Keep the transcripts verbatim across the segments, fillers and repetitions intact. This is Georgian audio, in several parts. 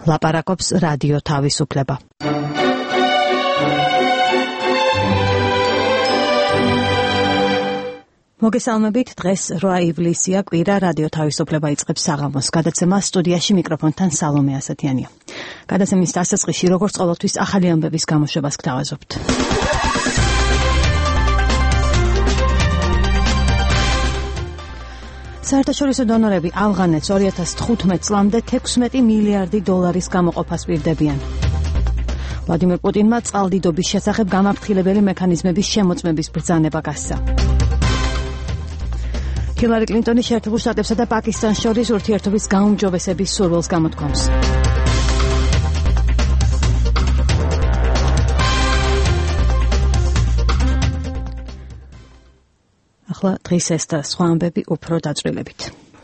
ლაპარაკობს რადიო თავისუფლება. მოგესალმებით, დღეს რვა ივლისია, კვირა, რადიო თავისუფლება იწყებს საღამოს. გადაცემას სტუდიაში მიკროფონთან სალომე ასათიანია. გადაცემის დასაწყისში, როგორც ყოველთვის, ახალი ამბების გამოშვებას გთავაზობთ. საერთაშორისო დონორები ავღანეთს ორი ათას თხუთმეტ წლამდე თექვსმეტი მილიარდი დოლარის გამოყოფას პირდებიან. ვლადიმერ პუტინმა წყალდიდობის შესახებ გამაფრთხილებელი მექანიზმების შემოწმების ბრძანება გასცა. ჰილარი კლინტონი შეერთებულ შტატებსა და პაკისტანს შორის ურთიერთობის გაუმჯობესების სურვილს გამოთქვამს. ახლა დღის ეს და სხვა ამბები უფრო დაწვრილებით.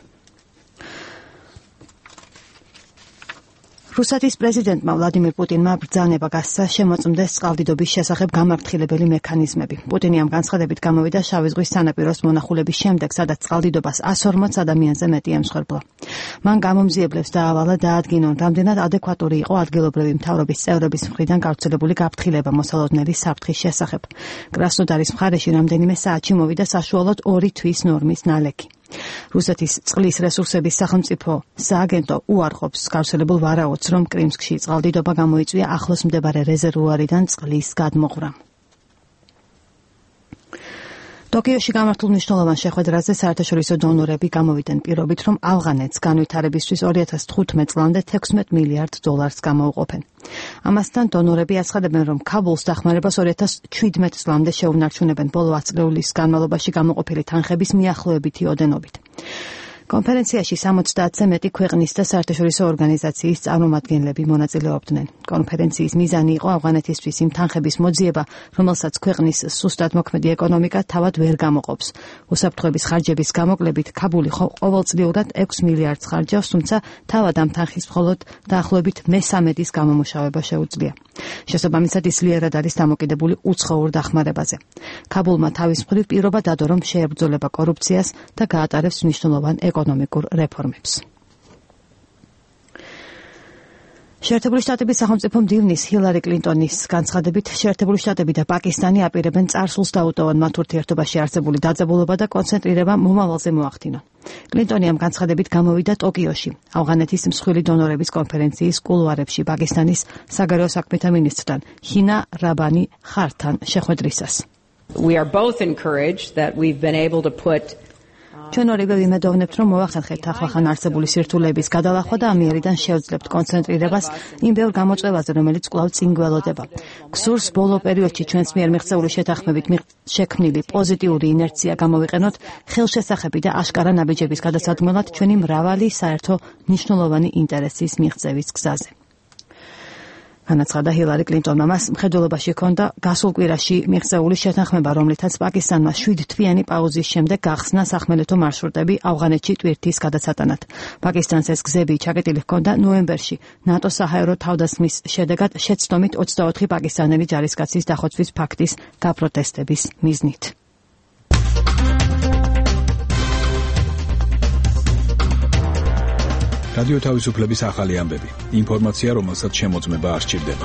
რუსეთის პრეზიდენტმა ვლადიმერ პუტინმა ბრძანება გასცა შემოწმდეს წყალდიდობის შესახებ გამაფრთხილებელი მექანიზმები. პუტინი ამ განცხადებით გამოვიდა შავი ზღვის სანაპიროს მონახულების შემდეგ, სადაც წყალდიდობას εκατს ორმოცდ ადამიანზე მეტი ემსხვერპლა. მან გამომძიებლებს დაავალა დაადგინონ, რამდენად ადეკვატური იყო ადგილობრივი მთავრობის წევრების მხრიდან გავრცელებული გაფრთხილება მოსალოდნელი საფრთხის შესახებ. კრასნოდარის მხარეში რამდენიმე საათში მოვიდა საშუალოდ ორი თვის ნორმის ნალექი. რუსეთის წყლის რესურსების სახელმწიფო სააგენტო უარყოფს გავრცელებულ ვარაუდს, რომ კრიმსკში წყალდიდობა გამოიწვია ახლოს მდებარე რეზერვუარიდან წყლის გადმოღვრამ. ტოკიოში გამართულ მნიშვნელოვან შეხვედრაზე საერთაშორისო დონორები გამოვიდნენ პირობით, რომ ავღანეთს განვითარებისთვის ორი ათას თხუთმეტ წლამდე თექვსმეტ მილიარდ დოლარს გამოუყოფენ. ამასთან დონორები აცხადებენ, რომ ქაბულს დახმარებას ორი ათას შვიდმეტ წლამდე შეუნარჩუნებენ ბოლო ათი წლების განმავლობაში გამოყოფილი თანხების მიახლოებითი ოდენობით. კონფერენციაში სამოცდაათზე მეტი ქვეყნის და საერთაშორისო ორგანიზაციის წარმომადგენლები მონაწილეობდნენ. კონფერენციის მიზანი იყო ავღანეთისთვის იმ თანხების მოძიება, რომელსაც ქვეყნის სუსტად მოქმედი ეკონომიკა თავად ვერ გამოყოფს. უსაფრთხოების ხარჯების გამოკლებით ქაბული ყოველწლიურად ექვს მილიარდს ხარჯავს, თუმცა თავად ამ თანხის მხოლოდ დაახლოებით მესამედის გამომუშავება შეუძლია. შესაბამისად ძლიერად არის დამოკიდებული უცხოურ დახმარებაზე. ქაბულმა თავის მხრივ პირობა დადო, რომ შეებრძოლება კორუფციას და გაატარებს მნიშვნელოვან ეკონომიკურ რეფორმებს. შეერთებული შტატების სახელმწიფო მდივნის ჰილარი კლინტონის განცხადებით, შეერთებული შტატები და პაკისტანი აპირებენ წარსულს დაუტოვონ მათ ურთიერთობაში არსებული დაძაბულობა და კონცენტრირება მომავალზე მოახდინონ. კლინტონი ამ განცხადებით გამოვიდა ტოკიოში, ავღანეთის მსხვილი დონორების კონფერენციის კულუარებში პაკისტანის საგარეო საქმეთა მინისტრთან ჰინა რაბანი ხართან შეხვედრისას. We are both encouraged that we've been able to put ჩვენ ორივე ვიმედოვნებთ, რომ მოვახერხეთ ახლახან არსებული სირთულეების გადალახვა და ამიერიდან შევძლებთ კონცენტრირებას იმ ბევრ გამოწვევაზე, რომელიც კვლავ წინ გველოდება. გსურს ბოლო პერიოდში ჩვენს მიერ მიღწეული შეთანხმებით შექმნილი პოზიტიური ინერცია გამოვიყენოთ ხელშესახები და აშკარა ნაბიჯების გადასადგმელად ჩვენი მრავალი საერთო მნიშვნელოვანი ინტერესის მიღწევის გზაზე. განაცხადა ჰილარი კლინტონმა. მას მხედველობაში ჰქონდა გასულ კვირაში მიღწეული შეთანხმება, რომლითაც პაკისტანმა შვიდთვიანი პაუზის შემდეგ გახსნა სახმელეთო მარშრუტები ავღანეთში ტვირთის გადაცატანად. პაკისტანს ეს გზები ჩაკეტილი ჰქონდა ნოემბერში ნატოს საჰაერო თავდასხმის შედეგად შეცდომით ოცდაოთხი პაკისტანელი ჯარისკაცის დახოცვის ფაქტის გაპროტესტების მიზნით. რადიო თავისუფლების ახალი ამბები. ინფორმაცია, რომელსაც შემოწმება არ სჭირდება.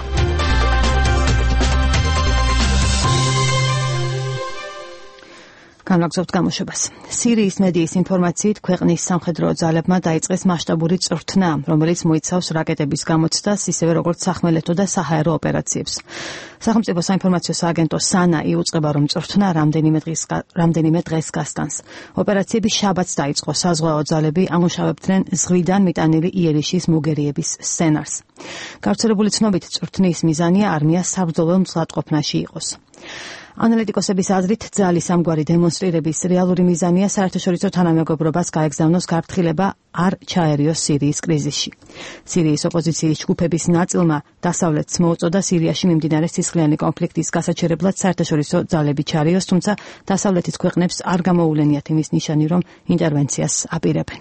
განვაგრძობთ გამოშვებას. სირიის მედიის ინფორმაციით, ქვეყნის სამხედრო ძალებმა დაიწყეს მასშტაბური წვრთნა, რომელიც მოიცავს რაკეტების გამოცდას, ისევე როგორც სახმელეთო და საჰაერო ოპერაციებს. სახელმწიფო საინფორმაციო სააგენტო სანა იუწყება, რომ წვრთნა რამდენიმე დღის რამდენიმე დღეს გასტანს. ოპერაციები შაბათს დაიწყო. საზღვაო ძალები ამუშავებდნენ ზღვიდან მიტანილი იერიშის მოგერიების სცენარს. გავრცელებული ცნობით, წვრთნის მიზანია არმიას საბრძოლო მზადყოფნაში იყოს. ანალიტიკოსების აზრით, ძალის ამგვარი დემონსტრირების რეალური მიზანია საერთაშორისო თანამეგობრობას გაეგზავნოს გაფრთხილება არ ჩაერიოს სირიის კრიზისში. სირიის ოპოზიციის ჯგუფების ნაწილმა დასავლეთს მოუწოდა სირიაში მიმდინარე სისხლიანი კონფლიქტის გასაჩერებლად საერთაშორისო ძალები ჩაერიოს, თუმცა დასავლეთის ქვეყნებს არ გამოუვლენიათ იმის ნიშანი, რომ ინტერვენციას აპირებენ.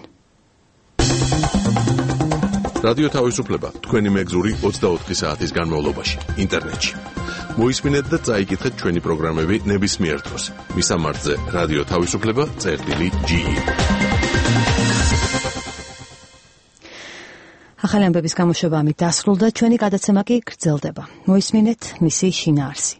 რადიო თავისუფლება თქვენი მეგზური ოცდაოთხი საათის განმავლობაში ინტერნეტში. მოისმინეთ და წაიკითხეთ ჩვენი პროგრამები ნებისმიერ დროს. მისამართზე რადიო თავისუფლება წერტილი ჯი. ახალი ამბების გამოშვება ამით დასრულდა, ჩვენი გადაცემა კი გრძელდება. მოისმინეთ მისი შინაარსი.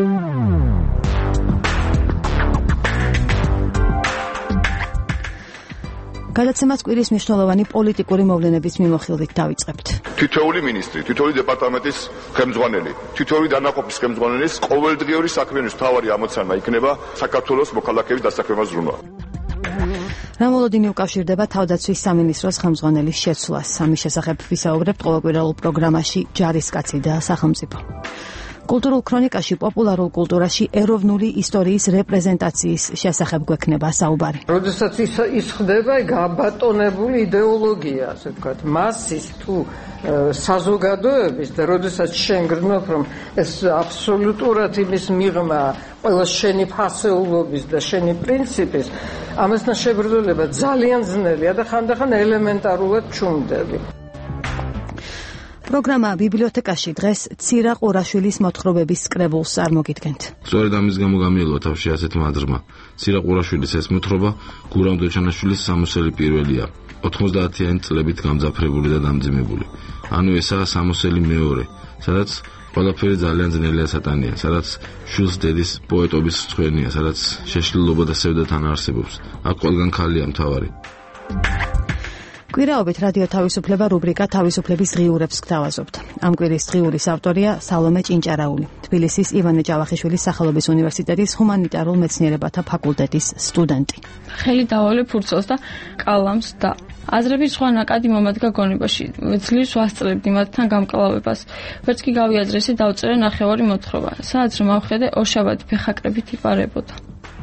გადაცემას კვირის მნიშვნელოვანი პოლიტიკური მოვლენების მიმოხილვით დავიწყებთ. თითოეული მინისტრი, თითოეული დეპარტამენტის ხელმძღვანელი, თითოეული დანაყოფის ხელმძღვანელის ყოველდღიური საქმიანობის მთავარი ამოცანა იქნება საქართველოს მოქალაქეების დასაქმება ზრუნვა. რამოლოდინი უკავშირდება თავდაცვის სამინისტროს ხელმძღვანელის შეცვლას. ამის შესახებ ვისაუბრებთ ყოველკვირეულ პროგრამაში ჯარისკაცი და სახელმწიფო. კულტურულ ქრონიკაში პოპულარულ კულტურაში ეროვნული ისტორიის რეპრეზენტაციის შესახებ გვექნება საუბარი. როდესაც ის ის ხდება გაბატონებული იდეოლოგია, ასე ვთქვათ, მასის თუ საზოგადოების და როდესაც შენ გრძნობ, რომ ეს აბსოლუტურად იმის მიღმა ყველა შენი ფასეულობის და შენი პრინციპის, ამასთან შეგრძნება ძალიან ძნელია და ხანდახან ელემენტარულად ჩუმდები. პროგრამა ბიბლიოთეკაში დღეს ცირა ყურაშვილის მოთხრობების კრებულს წარმოგიდგენთ. სწორედ ამის გამო გამიელვა თავში ასეთმა აზრმა. ცირა ყურაშვილის ეს მოთხრობა გურამ დოჩანაშვილის სამოსელი პირველია, ოთხმოცდაათიანი წლებით გამძაფრებული და დამძიმებული. ანუ ესაა სამოსელი მეორე, სადაც ყველაფერი ძალიან ძნელია სატანია, სადაც შვილს დედის პოეტობის ცხენია, სადაც შეშლილობა და სევდა თან არსებობს. აქ ყველგან ქალია მთავარი. კვირაობით რადიო თავისუფლება რუბრიკა თავისუფლების ღიურებს გთავაზობთ. ამ კვირის ღიურის ავტორია სალომე ჭინჭარაული, თბილისის ივანე ჯავახიშვილის სახელობის უნივერსიტეტის ჰუმანიტარულ მეცნიერებათა ფაკულტეტის სტუდენტი. ხელი დავალე ფურცელს და კალამს და აზრები სხვა ნაკადი მომადგა გონებაში. ძლივს ვასწრებდი მათთან გამკლავებას. ვერც კი გავიაზრესი დავწერე ნახევარი მოთხრობა. სადაც რომ ავხედე ორშაბათი ფეხაკრებით იპარებოდა.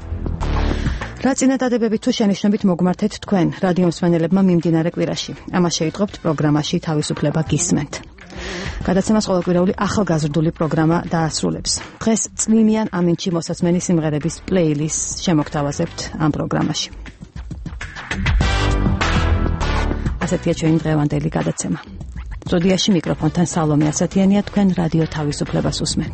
რა წინადადებებით თუ შენიშვნებით მოგმართეთ თქვენ რადიო მსმენელებმა მიმდინარე კვირაში. ამას შეიტყობთ პროგრამაში თავისუფლება გისმენთ. გადაცემას ყოველკვირეული ახალგაზრდული პროგრამა დაასრულებს. დღეს წვიმიან ამინჩი მოსაცმენი სიმღერების პლეილისტს შემოგთავაზებთ ამ პროგრამაში. ასეთია ჩვენი დღევანდელი გადაცემა. სტუდიაში მიკროფონთან სალომე ასათიანია, თქვენ რადიო თავისუფლებას უსმენთ.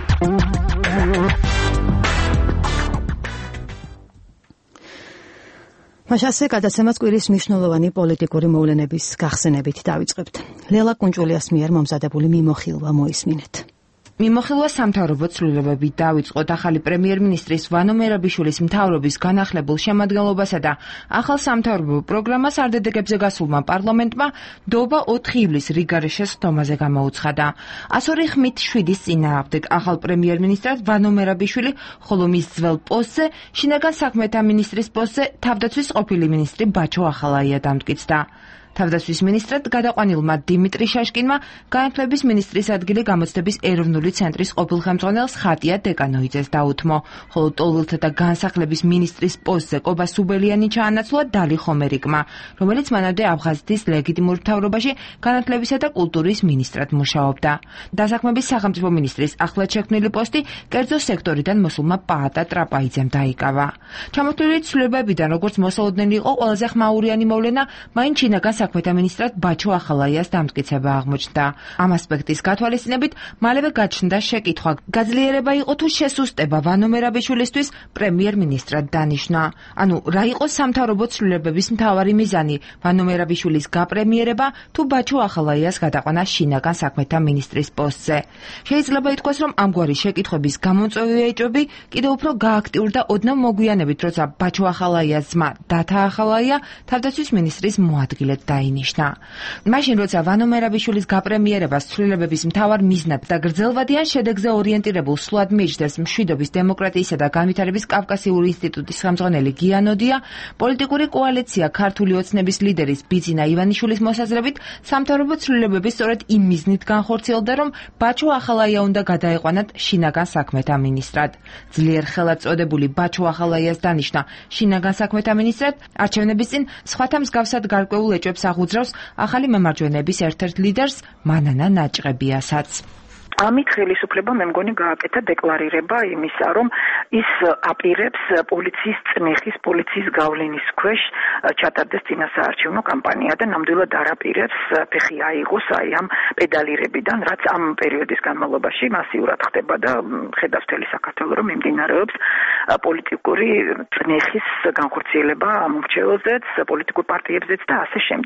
მაშასე გადაცემას კვირის მნიშვნელოვანი პოლიტიკური მოვლენების გახსენებით დავიწყებთ. ლელა კუნჭულიას მიერ მომზადებული მიმოხილვა მოისმინეთ. მიმოხილვა სამთავრობო ცვლილებებით დავიწყოთ ახალი პრემიერ-მინისტრის ვანო მერაბიშვილის მთავრობის განახლებულ შემადგენლობასა და ახალ სამთავრობო პროგრამას არდედეგებზე გასულმა პარლამენტმა დობა ოთხი ივლისს რიგარეშეს ხდომაზე გამოუცხადა. ასორი ხმით შვიდის წინააღმდეგ ახალ პრემიერ-მინისტრად ვანო მერაბიშვილი, ხოლო მის ძველ პოსტზე შინაგან საქმეთა მინისტრის პოსტზე თავდაცვის ყოფილი მინისტრი ბაჩო ახალაია დამტკიცდა. თავდაცვის მინისტრად გადაყვანილმა დიმიტრი შაშკინმა განათლების მინისტრის ადგილი გამოცდების ეროვნული ცენტრის ყოფილ ხელმძღვანელს ხატია დეკანოიძეს დაუთმო, ხოლო ტოლვილთა და განსახლების მინისტრის პოსტზე კობა სუბელიანი ჩაანაცვლა დალი ხომერიკმა, რომელიც მანამდე აფხაზეთის ლეგიტიმურ მთავრობაში განათლებისა და კულტურის მინისტრად მუშაობდა. დასაქმების სახელმწიფო მინისტრის ახლად შექმნილი პოსტი კერძო სექტორიდან მოსულმა პაატა ტრაპაიძემ დაიკავა. ჩამოთვლილი ცვლილებებიდან, როგორც მოსალოდნელი იყო ყველაზე ხმაურიანი მოვლენა, მაინც შინაგან საქმეთა მინისტრად ბაჩო ახალაიას დამტკიცება აღმოჩნდა. ამ ასპექტის გათვალისწინებით მალევე გაჩნდა შეკითხვა, გაძლიერება იყო თუ შესუსტება ვანო მერაბიშვილისთვის პრემიერ-მინისტრად დანიშნა. ანუ რა იყო სამთავრობო ცვლილებების მთავარი მიზანი, ვანო მერაბიშვილის გაპრემიერება თუ ბაჩო ახალაიას გადაყვანა შინაგან საქმეთა მინისტრის პოსტზე. შეიძლება ითქვას, რომ ამგვარი შეკითხვების გამომწვევი ეჭვები კიდევ უფრო გააქტიურდა ოდნავ მოგვიანებით, როცა ბაჩო ახალაიას ძმა დათა ახალაია თავდაცვის მინისტრის მოადგილედ დაინიშნა. მაშინ როცა ვანო მერაბიშვილის გაპრემიერებას ცვლილებების მთავარ მიზნად და გრძელვადიან შედეგზე ორიენტირებულ სვლად მიიჩნევს მშვიდობის, დემოკრატიისა და განვითარების კავკასიური ინსტიტუტის ხელმძღვანელი გიანოდია, პოლიტიკური კოალიცია ქართული ოცნების ლიდერის ბიძინა ივანიშვილის მოსაზრებით სამთავრობო ცვლილებები სწორედ იმ მიზნით განხორციელდა, რომ ბაჩო ახალაია უნდა გადაეყვანათ შინაგან საქმეთა მინისტრად. ძლიერ ხელად წოდებული ბაჩო ახალაიას დანიშნა შინაგან საქმეთა მინისტრად არჩევნების წინ სხვათა მსგავსად გარკვეულ ეჭვებს აღუძრავს ახალი მემარჯვენეების ერთ-ერთ ლიდერს მანანა ნაჭყებიასაც. ამით ხელისუფლება მე მგონი გააკეთა დეკლარირება იმისა, რომ ის აპირებს პოლიციის წმეხის, პოლიციის გავლენის ქვეშ ჩატარდეს წინასაარჩევნო კამპანია და ნამდვილად არ აპირებს ფეხი აიღოს აი ამ პედალირებიდან, რაც ამ პერიოდის განმავლობაში მასიურად ხდება და ხედავს მთელი საქართველო, რომ მიმდინარეობს პოლიტიკური წმეხის განხორციელება ამ მრჩეველზეც, პოლიტიკურ პარტიებზეც და ასე შემდეგ.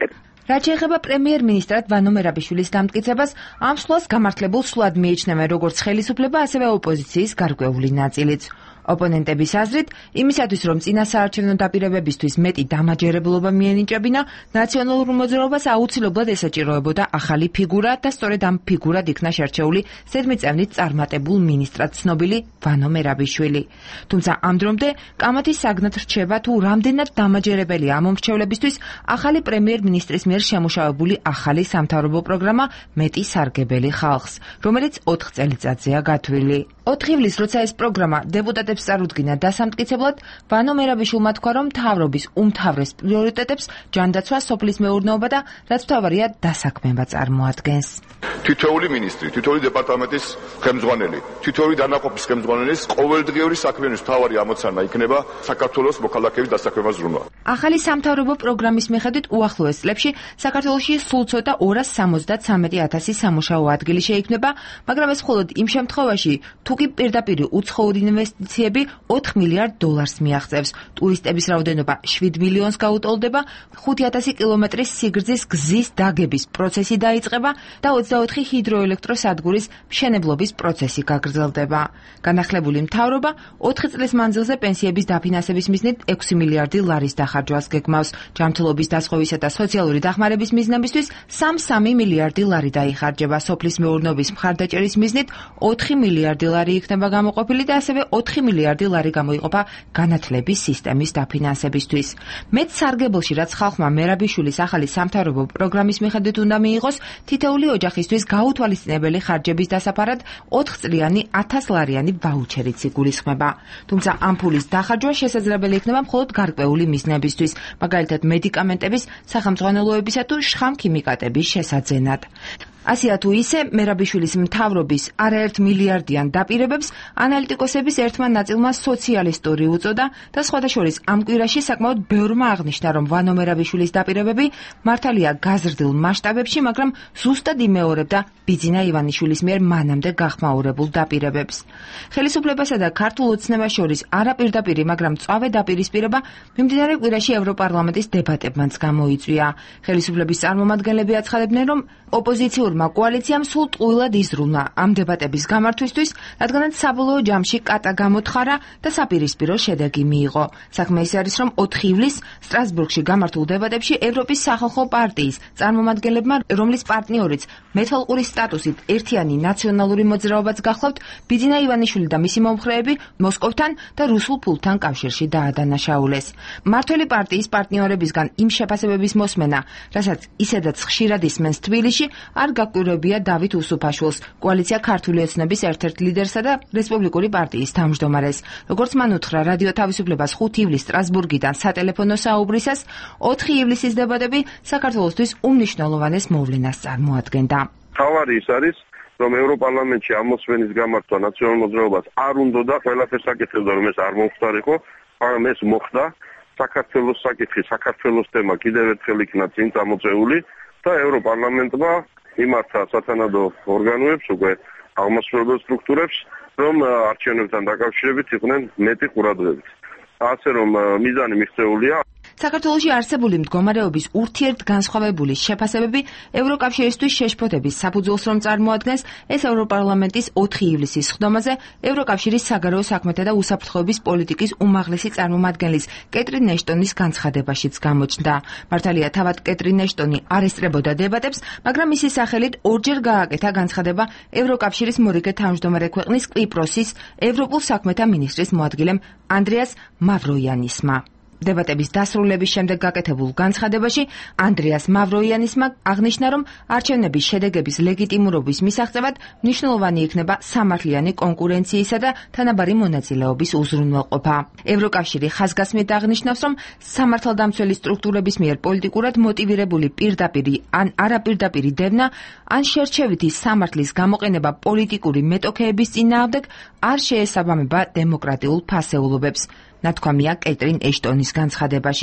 რაც შეეხება პრემიერ-მინისტრად ვანო მერაბიშვილის დამტკიცებას, ამ სვლას გამართლებულ სვლად მიიჩნევენ როგორც ხელისუფლება, ასევე ოპოზიციის გარკვეული ნაწილიც. ოპონენტების აზრით, იმისათვის, რომ წინა საარჩევნო დაპირებებისთვის მეტი დამაჯერებლობა მიენიჭებინა, ნაციონალურ მოძრაობას აუცილებლად ესაჭიროებოდა ახალი ფიგურა და სწორედ ამ ფიგურად იქნა შერჩეული ზედმიწევნით წარმატებულ მინისტრად ცნობილი ვანო მერაბიშვილი. თუმცა ამ დრომდე კამათის საგნად რჩება, თუ რამდენად დამაჯერებელია ამ მომრჩევლებისთვის ახალი პრემიერ-მინისტრის მიერ შემუშავებული ახალი სამთავრობო პროგრამა მეტი სარგებელი ხალხს, რომელიც ოთხ წელიწადზეა გათვლილი. ოთხ ივლისს, როცა ეს პროგრამა დეპუტატებს წარუდგინა დასამტკიცებლად, ვანო მერაბიშვილმა თქვა, რომ მთავრობის უმთავრეს პრიორიტეტებს ჯანდაცვა, სოფლის მეურნეობა და რაც მთავარია, დასაქმება წარმოადგენს. თითოეული მინისტრი, თითოეული დეპარტამენტის ხელმძღვანელი, თითოეული დანაყოფის ხელმძღვანელის ყოველდღიური საქმიანობის მთავარი ამოცანა იქნება საქართველოს მოქალაქეების დასაქმება ზრუნვა. ახალი სამთავრობო პროგრამის მიხედვით უახლოეს წლებში საქართველოში სულ ცოტა ორას სამოცდათვრამეტი ათასი სამუშაო ადგილი შეიქმნება, მაგრამ ეს მხოლოდ იმ შემთხვევაში, თუ კი პირდაპირ უცხოური ინვესტიციები ოთხ მილიარდ დოლარს მიაღწევს, ტურისტების რაოდენობა შვიდ მილიონს გაუტოლდება, ხუთი ათასი კილომეტრის სიგრძის გზის დაგების პროცესი დაიწყება და ოცდაოთხი ჰიდროელექტროსადგურის მშენებლობის პროცესი გაგრძელდება. განახლებული მთავრობა ოთხი წლის მანძილზე პენსიების დაფინანსების მიზნით ექვსი მილიარდი ლარის დახარჯვას გეგმავს. ჯანმრთელობის დასხივისა და სოციალური დახმარების მიზნებისთვის სამი მილიარდი ლარი დაიხარჯება. სოფლის მეურნეობის მხარდაჭერის მიზნით ოთხი მილიარდი ლარი იქნება გამოყოფილი და ასევე ოთხი მილიარდი ლარი გამოიყოფა განათლების სისტემის დაფინანსებისთვის. მეც სარგებელში, რაც ხალხმა მერაბიშვილის ახალი სამთავრობო პროგრამის მიხედვით უნდა მიიღოს, თითოეული ოჯახისთვის გაუთვალისწინებელი ხარჯების დასაფარად ოთხწლიანი ათასლარიანი ვაუჩერიც იგულისხმება. თუმცა ამ ფულის დახარჯვა შესაძლებელი იქნება მხოლოდ გარკვეული მიზნებისთვის, მაგალითად მედიკამენტების, სახელმძღვანელოებისა თუ შხამქიმიკატების შესაძენად. ასეა თუ ისე, მერაბიშვილის მთავრობის არაერთ მილიარდიან დაპირებებს ანალიტიკოსების ერთმა ნაწილმა სოციალისტური უწოდა და სხვადასხვა ამ კვირაში საკმაოდ ბევრმა აღნიშნა, რომ ვანო მერაბიშვილის დაპირებები მართალია გაზრდილ მასშტაბებში, მაგრამ ზუსტად იმეორებდა ბიძინა ივანიშვილის მიერ მანამდე გახმაურებულ დაპირებებს. ხელისუფლებასა და ქართულ ოცნებას შორის არაპირდაპირი, მაგრამ მწვავე დაპირისპირება მიმდინარე კვირაში ევროპარლამენტის დებატებმაც გამოიწვია. ხელისუფლების წარმომადგენლები აცხადებდნენ, რომ ოპოზიციურმა კოალიციამ სულ ტყუილად იზრუნვა ამ დებატების გამართვისთვის, რადგანაც საბოლოო ჯამში კატა გამოთხარა და საპირისპირო შედეგი მიიღო. საქმე ის არის, რომ ოთხ ივლისს სტრასბურგში გამართულ დებატებში ევროპის სახალხო პარტიის წარმომადგენლებმა, რომლის პარტნიორიც მეთვალყურის სტატუსით ერთიანი ნაციონალური მოძრაობაც გახლავთ, ბიძინა ივანიშვილი და მისი მომხრეები მოსკოვთან და რუსულ ფულთან კავშირში დაადანაშაულეს. მართველი პარტიის პარტნიორებისგან იმ შეფასებების მოსმენა, რასაც ისედაც ხშირად ისმენს თბილისში, არ გაკვირვებია დავით უსუფაშვილს, კოალიცია ქართული ოცნების ერთ-ერთ ლიდერსა და რესპუბლიკური პარტიის თავმჯდომარეს. როგორც მან უთხრა რადიო თავისუფლებას ხუთი ივლისს სტრასბურგიდან სატელეფონო საუბრისას, ოთხი ივლისის დებატები საქართველოსთვის უმნიშვნელოვანეს მოვლენას წარმოადგენდა. თავარი ის არის, რომ ევროპარლამენტში ამოსვენის გამართვა ნაციონალურ მოძრაობას არ უნდოდა, ყველაფერს აკეთებდა, რომ ეს არ მომხდარიყო, მაგრამ ეს მოხდა. საქართველოს საკითხი, საქართველოს თემა კიდევ ერთხელ იქნა წინ წამოწეული და ევროპარლამენტმა იმართა სათანადო ორგანოებს, უკვე აღმასრულებელ სტრუქტურებს, რომ არჩევნებთან დაკავშირებით იყვნენ მეტი ყურადღებით. ასე რომ მიზანი მიღწეულია. საქართველოში არსებული მდგომარეობის ურთიერთგანსხვავებული შეფასებები ევროკავშირისთვის შეშფოთების საფუძველს რომ წარმოადგენს, ეს ევროპარლამენტის ოთხი ივლისის სხდომაზე ევროკავშირის საგარეო საქმეთა და უსაფრთხოების პოლიტიკის უმაღლესი წარმომადგენლის კეტრინ ეშტონის განცხადებაშიც გამოჩნდა. მართალია, თავად კეტრინ ეშტონი არ ესწრებოდა დებატებს, მაგრამ მისი სახელით ორჯერ გააკეთა განცხადება ევროკავშირის მორიგე თავმჯდომარე ქვეყნის კვიპროსის ევროპულ საქმეთა მინისტრის მოადგილემ ანდრეას მავროიანისმა. დებატების დასრულების შემდეგ გაკეთებულ განცხადებაში ანდრეას მავროიანისმა აღნიშნა, რომ არჩევნების შედეგების ლეგიტიმურობის მისაღწევად მნიშვნელოვანი იქნება სამართლიანი კონკურენციისა და თანაბარი მონაწილეობის უზრუნველყოფა. ევროკავშირი ხაზგასმით აღნიშნავს, რომ სამართალდამცველი სტრუქტურების მიერ პოლიტიკურად მოტივირებული პირდაპირი ან არაპირდაპირი დევნა ან შერჩევითი სამართლის გამოყენება პოლიტიკური მეტოქეების წინააღმდეგ არ შეესაბამება დემოკრატიულ ფასეულობებს. ნათქვამია კეტრინ ეშტონის განცხადებაში.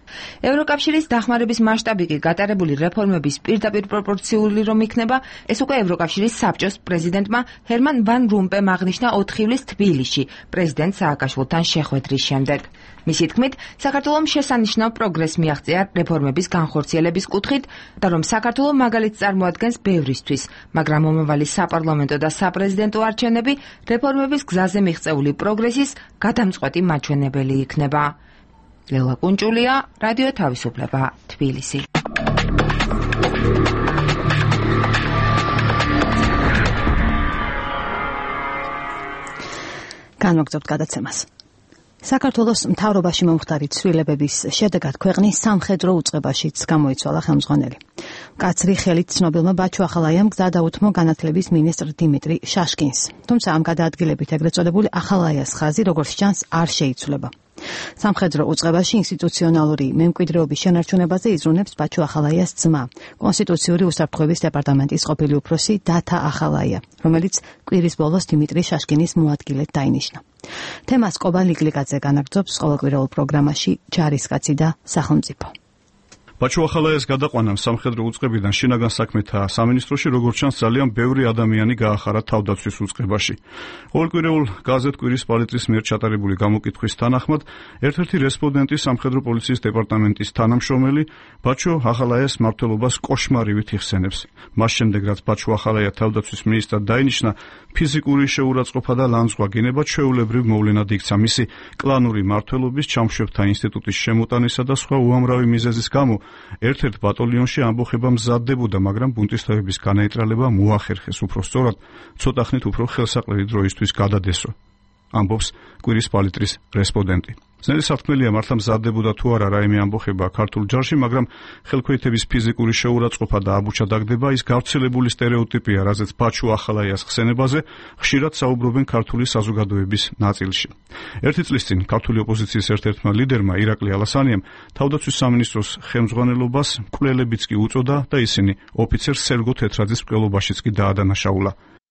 ევროკავშირის დახმარების მასშტაბი კი გატარებული რეფორმების პირდაპირ პროპორციული რომ იქნება, ეს უკვე ევროკავშირის საბჭოს პრეზიდენტმა ჰერმან ვან რომპემ აღნიშნა ოთხი ივლისს თბილისში პრეზიდენტ სააკაშვილთან შეხვედრის შემდეგ. მისი თქმით, საქართველომ შესანიშნავ პროგრესს მიაღწია რეფორმების განხორციელების კუთხით და რომ საქართველო მაგალითს წარმოადგენს ბევრისთვის, მაგრამ მომავალი საპარლამენტო და საპრეზიდენტო არჩევნები რეფორმების გზაზე მიღწეული პროგრესის გადამწყვეტი მაჩვენებელი იქნება. ლელა კუნჭულია, რადიო თავისუფლება, თბილისი. განვაგრძობთ გადაცემას. საქართველოს მთავრობაში მომხდარი ცვლილებების შედეგად ქვეყნის სამხედრო უწყებაშიც გამოიცვალა ხელმძღვანელი. მკაცრი ხელით ცნობილმა ბაჩუ ახალაიამ გზა დაუთმო განათლების მინისტრ დიმიტრი შაშკინს. თუმცა ამ გადაადგილებით ეგრეთ წოდებული ახალაიას ხაზი, როგორც ჩანს, არ შეიცვლება. სამხედრო უწყებაში ინსტიტუციონალური მემკვიდრეობის შენარჩუნებაზე იზრუნებს ბაჩუ ახალაიას ძმა, კონსტიტუციური უსაფრთხოების დეპარტამენტის ყოფილი უფროსი დათა ახალაია, რომელიც კვირის ბოლოს დიმიტრი შაშკინის მოადგილედ დაინიშნა. თემას კობა ლიგლიგაძე განაგრძობს ყოველკვირეულ პროგრამაში ჯარისკაცი და სახელმწიფო. ბაჩუ ახალაიას გადაყვანამ სამხედრო უწყებიდან შინაგან საქმეთა სამინისტროში, როგორც ჩანს, ძალიან ბევრი ადამიანი გაახარა თავდაცვის უწყებაში. ყოველკვირეულ გაზეთ კვირის პალიტრის მიერ ჩატარებული გამოკითხვის თანახმად, ერთ-ერთი რესპონდენტი სამხედრო პოლიციის დეპარტამენტის თანამშრომელი ბაჩუ ახალაიას მმართველობას კოშმარივით იხსენებს. მას შემდეგ, რაც ბაჩუ ახალაია თავდაცვის მინისტრად დაინიშნა, ფიზიკური შეურაცხყოფა და ლანძღვა გინება ჩვეულებრივ მოვლენად იქცა მისი კლანური მმართველობის, ჩამშვებთა ინსტიტუტის შემოტანისა და სხვა უამრავი მიზეზის გამო. ერთ-ერთ ბატალიონში ამბოხება მზადდებოდა, მაგრამ ბუნტისთავების განაეტრალება მოახერხეს, უფრო სწორად, ცოტა ხნით უფრო ხელსაყრელი დროისთვის გადადესო. ამბობს კვირის პალიტრის რესპონდენტი. ძნელი სათქმელია, მართლა მზადდებოდა თუ არა რაიმე ამბოხება ქართულ ჯარში, მაგრამ ხელქვეითების ფიზიკური შეურაცხყოფა და აბუჩა დაგდება ის გავრცელებული სტერეოტიპია, რაზეც ბაჩუ ახალაიას ხსენებაზე ხშირად საუბრობენ ქართული საზოგადოების ნაწილში. ერთი წლის წინ ქართული ოპოზიციის ერთ-ერთმა ლიდერმა ირაკლი ალასანიამ თავდაცვის სამინისტროს ხელმძღვანელობას მკვლელებიც კი უწოდა და ისინი ოფიცერ სერგო თეთრაძის მკვლელობაშიც კი დაადანაშაულა.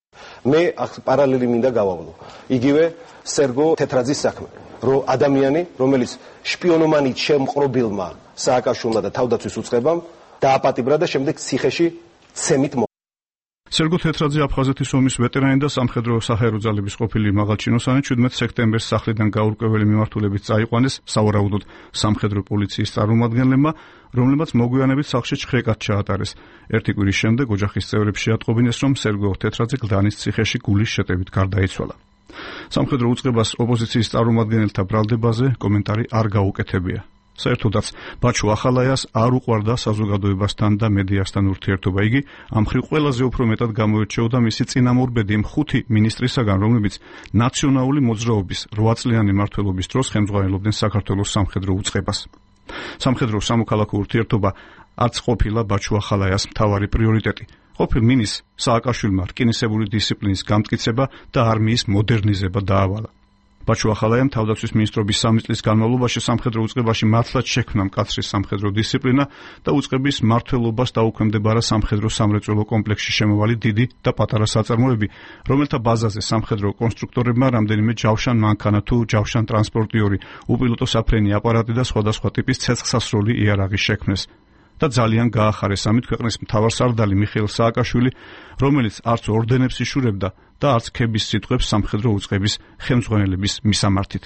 მე პარალელი მინდა გავავლო. იგივე სერგო თეთრაძის საქმე. რომ ადამიანი, რომელიც შპიონომანით შემყრობილმა სააკაშვილმა და თავდაცვის უწყებამ დააპატიმრა და შემდეგ ციხეში ცემით მო. სერგო თეთრაძე აფხაზეთის ომის ვეტერანი და სამხედრო საჰაერო ძალების ყოფილი მაღალჩინოსანი ჩვიდმეტ სექტემბერს სახლიდან გაურკვეველი მიმართულებით წაიყვანეს სავარაუდოდ სამხედრო პოლიციის წარმომადგენლებმა, რომლებმაც მოგვიანებით სახლში ჩხრეკად ჩაატარეს. ერთი კვირის შემდეგ ოჯახის წევრებს შეატყობინეს, რომ სერგო თეთრაძე გლანის ციხეში გულის შეტევით გარდაიცვალა. სამხედრო უწყებას ოპოზიციის წარმომადგენელთა ბრალდებაზე კომენტარი არ გაუკეთებია. საერთოდაც ბაჩუ ახალაიას არ უყვარდა საზოგადოებასთან და მედიასთან ურთიერთობა. იგი ამ მხრივ ყველაზე უფრო მეტად გამოირჩეოდა მისი წინამორბედი ხუთი მინისტრისაგან, რომლებიც ნაციონალური მოძრაობის რვა წლიანი მმართველობის დროს ხელმძღვანელობდნენ საქართველოს სამხედრო უწყებას. სამხედრო სამოქალაქო ურთიერთობა არც ყოფილა ბაჩუ ახალაიას მთავარი პრიორიტეტი. ყოფილ მინისტრს სააკაშვილმა რკინისებური დისციპლინის გამტკიცება და არმიის მოდერნიზება დაავალა. ბაჩუ ახალაიამ თავდაცვის მინისტრობის სამი წლის განმავლობაში სამხედრო უწყებაში მართლაც შექმნა მკაცრი სამხედრო დისციპლინა და უწყების მმართველობას დაუქვემდებარა სამხედრო სამრეწველო კომპლექსში შემოვალი დიდი და პატარა საწარმოები, რომელთა ბაზაზე სამხედრო კონსტრუქტორებმა რამდენიმე ჯავშან მანქანა თუ ჯავშან ტრანსპორტიორი, უპილოტო საფრენი აპარატი და სხვადასხვა ტიპის ცეცხლსასროლი იარაღი შექმნეს. და ძალიან გაახარეს ამით ქვეყნის მთავარსარდალი მიხეილ სააკაშვილი, რომელიც არც ორდენებს იშურებდა და არც ქების სიტყვებს სამხედრო უწყების ხელმძღვანელების მისამართით.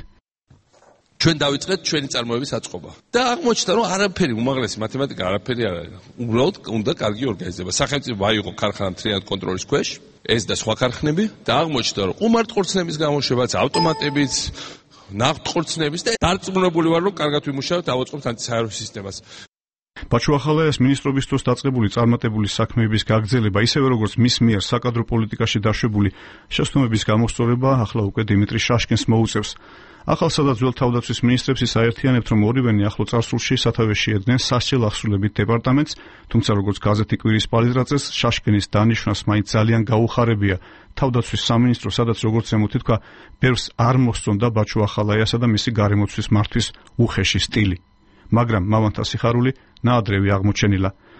ჩვენ დავიწყეთ ჩვენი წარმოების აწყობა და აღმოჩნდა, რომ არაფერი უმაღლესი მათემატიკა არაფერი არ არის. უბრალოდ უნდა კარგი ორგანიზება. სახელმწიფო აიღო ქარხანა მთლიანად კონტროლის ქვეშ, ეს და სხვა ქარხნები და აღმოჩნდა, რომ ყუმარტყორცნების გამოშვებაც, ავტომატებიც, ნავთყორცნების და დარწმუნებული ვარ, რომ კარგად ვიმუშავებთ, დავაწყობთ ანტისაერო სისტემას. ბაჩუ ახალაიას მინისტრობის დროს დაწყებული წარმატებული საქმეების გაგრძელება, ისევე როგორც მის მიერ საკადრო პოლიტიკაში დაშვებული შეცდომების გამოსწორება ახლა უკვე დიმიტრი შაშკინს მოუწევს. ახალსა და ძველ თავდაცვის მინისტრებს ის აერთიანებთ, რომ ორივენი ახლო წარსულში სათავეში ედგნენ სასჯელ ახსრულებით დეპარტამენტს, თუმცა როგორც გაზეთი კვირის პალიტრა წეს, შაშკინის დანიშვნას მაინც ძალიან გაუხარებია თავდაცვის სამინისტრო, სადაც როგორც ემუთი თქვა, ბევრს არ მოსწონდა ბაჩუ ახალაიასა და მისი გარემოცვის მართვის უხეში სტილი. მაგრამ მამანთა სიხარული ნაადრევი აღმოჩენილა.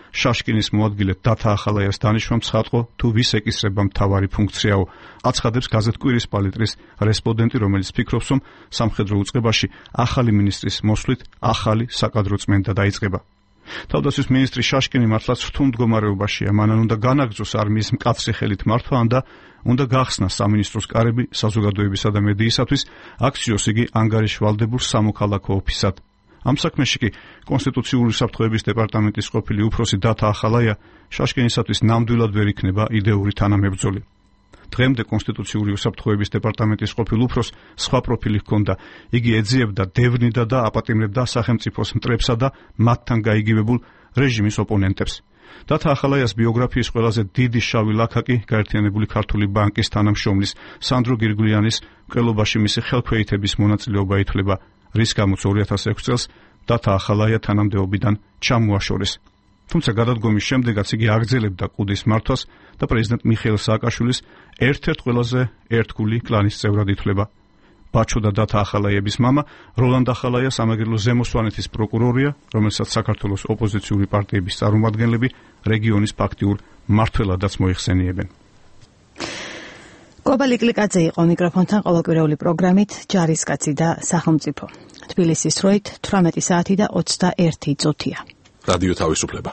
შაშკინის მოადგილედ დათა ახალაიას დანიშვნამ ცხადყო, თუ ვის ეკისრება მთავარი ფუნქციაო. აცხადებს გაზეთ კვირის პალიტრის რესპონდენტი, რომელიც ფიქრობს, რომ სამხედრო უწყებაში ახალი მინისტრის მოსვლით ახალი საკადრო წმენდა დაიწყება. თავდაცვის მინისტრი შაშკინი მართლაც რთულ მდგომარეობაშია, მანან უნდა განაგრძოს არმიის მკაცრი ხელით მართვა და უნდა გახსნა სამინისტროს კარები საზოგადოებისა და მედიისათვის, აქციოს იგი ანგარიშვალდებულ სამოქალაქო ოფისად. ამ საქმეში კი კონსტიტუციური საფრთხეების დეპარტამენტის ყოფილი უფროსი დათა ახალაია შაშკინისათვის ნამდვილად ვერ იქნება იდეური თანამებრძოლი. დღემდე კონსტიტუციური უსაფრთხოების დეპარტამენტის ყოფილ უფროს სხვა პროფილი ჰქონდა. იგი ეძიებდა, დევნიდა და აპატიმრებდა სახელმწიფოს მტრებსა და მათთან გაიგივებულ რეჟიმის ოპონენტებს. დათა ახალაიას ბიოგრაფიის ყველაზე დიდი შავი ლაქაკი გაერთიანებული ქართული ბანკის თანამშრომლის სანდრო გირგვლიანის მკვლელობაში მისი ხელქვეითების მონაწილეობა ითვლება, რის გამოც ორი ათას ექვსი წელს დათა ახალაია თანამდებობიდან ჩამოაშორეს. თუმცა გადადგომის შემდეგაც იგი აგრძელებდა კუდის მართვას და პრეზიდენტ მიხეილ სააკაშვილის ერთ-ერთ ყველაზე ერთგული კლანის წევრად ითვლება. ბაჩო და დათა ახალაიების მამა როლანდ ახალაია სამეგრელო ზემო სვანეთის პროკურორია, რომელსაც საქართველოს ოპოზიციური პარტიების წარმომადგენლები რეგიონის ფაქტიურ მმართველადაც მოიხსენიებენ. კობა ლიკლიკაძე იყო მიკროფონთან ყოველკვირეული პროგრამით ჯარისკაცი და სახელმწიფო. თბილისის დროით თვრამეტი საათი და ოცდაერთი წუთია. რადიო თავისუფლება.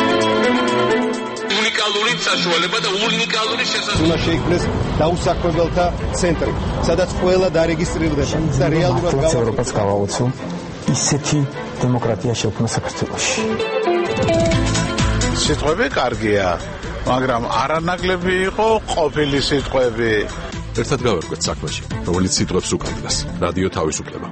უნიკალური საშუალება და უნიკალური შესაძლებლობა. უნდა შეიქმნეს დაუსაქმებელთა ცენტრი, სადაც ყველა დარეგისტრირდება და რეალურად ევროპას გავაოცო ისეთი დემოკრატია შექმნა საქართველოში. სიტყვები კარგია, მაგრამ არანაკლები იყო ყოფილი სიტყვები. ერთად გავერკვეთ საქმეში, რომელიც სიტყვებს უკანდგას. რადიო თავისუფლება.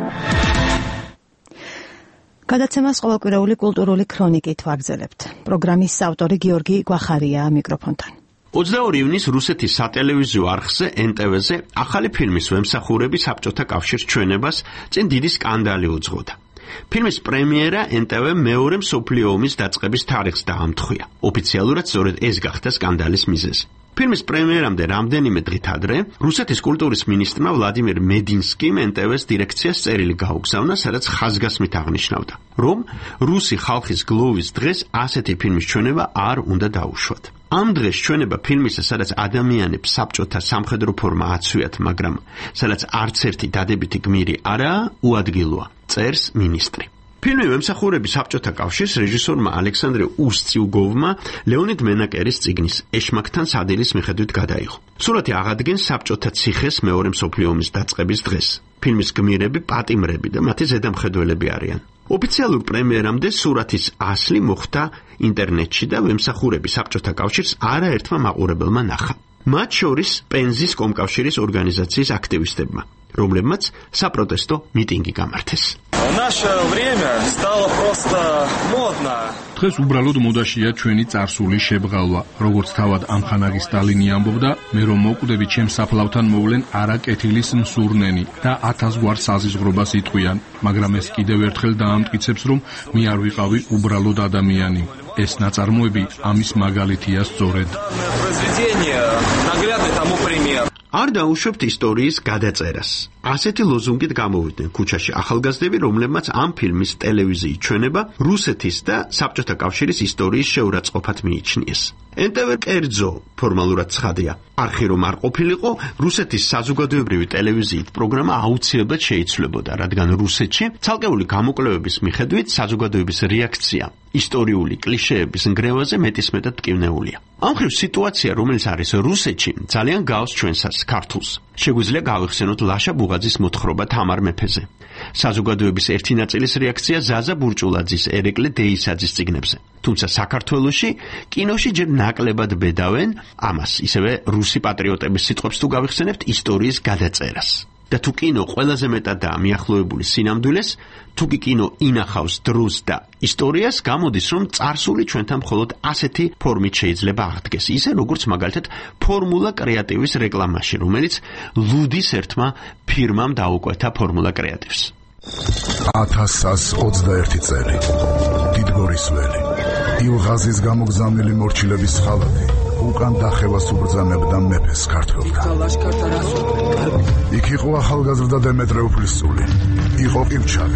გადაცემას ყოველკვირეული კულტურული ქრონიკით ვაგრძელებთ. პროგრამის ავტორი გიორგი გვახარია მიკროფონთან. ოცდაორი ივნის რუსეთის სატელევიზიო არხზე ენ ტე ვე-ზე ახალი ფილმის ვემსახურები საბჭოთა კავშირის ჩვენებას წინ დიდი სკანდალი უძღოდა. ფილმის პრემიერა ენ ტე ვე მეორე მსოფლიო ომის დაწყების თარიღს დაამთხვია. ოფიციალურად სწორედ ეს გახდა სკანდალის მიზეზი. ფილმის პრემიერამდე რამდენიმე დღით ადრე რუსეთის კულტურის მინისტრმა ვლადიმერ მედინსკიმ ენ ტე ვე-ს დირექციას წერილი გაუგზავნა, სადაც ხაზგასმით აღნიშნავდა, რომ რუსი ხალხის გლოვის დღეს ასეთი ფილმის ჩვენება არ უნდა დაუშვათ. ამ დღეს ჩვენება ფილმისა, სადაც ადამიანებს საბჭოთა სამხედრო ფორმა აცვიათ, მაგრამ სადაც არც ერთი დადებითი გმირი არაა, უადგილოა, წერს მინისტრი. ფილმი ვემსახურები საბჭოთა კავშირს რეჟისორმა ალექსანდრე უსციუგოვმა ლეონიდ მენაკერის წიგნის ეშმაკთან სადილის მიხედვით გადაიღო. სურათი აღადგენს საბჭოთა ციხეს მეორე მსოფლიო ომის დაწყების დღეს. ფილმის გმირები პატიმრები და მათი ზედამხედველები არიან. ოფიციალურ პრემიერამდე სურათის ასლი მოხვდა ინტერნეტში და ვემსახურები საბჭოთა კავშირს არაერთმა მაყურებელმა ნახა. მათ შორის პენზის კომკავშირის ორგანიზაციის აქტივისტებმა, რომლებმაც საპროტესტო მიტინგი გამართეს. Наше время стало просто модно. დღეს უბრალოდ მოდაშია ჩვენი წარსული შებღალვა. როგორც თავად ამხანაგი სტალინი ამბობდა, მე რომ მოკვდები ჩემს საფლავთან მოვლენ არა კეთილის მსურნენი და ათასგვარ საზიზღრობას იტყვიან, მაგრამ ეს კიდევ ერთხელ დაამტკიცებს, რომ მე არ ვიყავი უბრალოდ ადამიანი. ეს ნაწარმოები ამის მაგალითია სწორედ. არ დაუშვებთ ისტორიის გადაწერას. ასეთი ლოზუნგით გამოვიდნენ ქუჩაში ახალგაზრდები, რომლებმაც ამ ფილმის ტელევიზიის ჩვენება რუსეთის და საბჭოთა კავშირის ისტორიის შეურაცხყოფად მიიჩნიეს. ენ ტე ვე კერძო ფორმალურად ცხადია. არხი რომ არ ყოფილიყო, რუსეთის საზოგადოებრივი ტელევიზიით პროგრამა აუცილებლად შეიცვლებოდა, რადგან რუსეთში ცალკეული გამოკვლევების მიხედვით საზოგადოების რეაქცია ისტორიული კლიშეების ნგრევაზე მეტისმეტად მტკივნეულია. ამ ხრივ სიტუაცია, რომელიც არის რუსეთში, ძალიან გავს ჩვენსას ქართულს. შეგვიძლია გავიხსენოთ ლაშა ბუღაძის მოთხრობა თამარ მეფეზე. საზოგადოების ერთი ნაწილის რეაქცია ზაზა ბურჭულაძის, ერეკლე დეისაძის წიგნებზე. თუმცა საქართველოში კინოში ჯერ ნაკლებად ბედავენ ამას, ისევე რუსი პატრიოტების სიტყვებს თუ გავიხსენებთ ისტორიის გადაწერას. და თუ კინო ყველაზე მეტადაა მიახლოებული სინამდვილეს, თუ კი კინო ინახავს დროს და ისტორიას, გამოდის რომ წარსული ჩვენთან მხოლოდ ასეთი ფორმით შეიძლება აღდგეს, ისე როგორც მაგალითად ფორმულა კრეატივის რეკლამაში, რომელიც ლუდის ერთმა ფირმამ დაუკვეთა ფორმულა კრეატივს. ათას ოცდაერთი წელი. დიდგორის ველი. ილღაზის გამოგზავნილი მორჩილების ხალათი უკან დახევას უბრძანებდა მეფეს ქართველთან. იქ იყო ახალგაზრდა დემეტრე უფლისწული, იყო ყივჩაღი,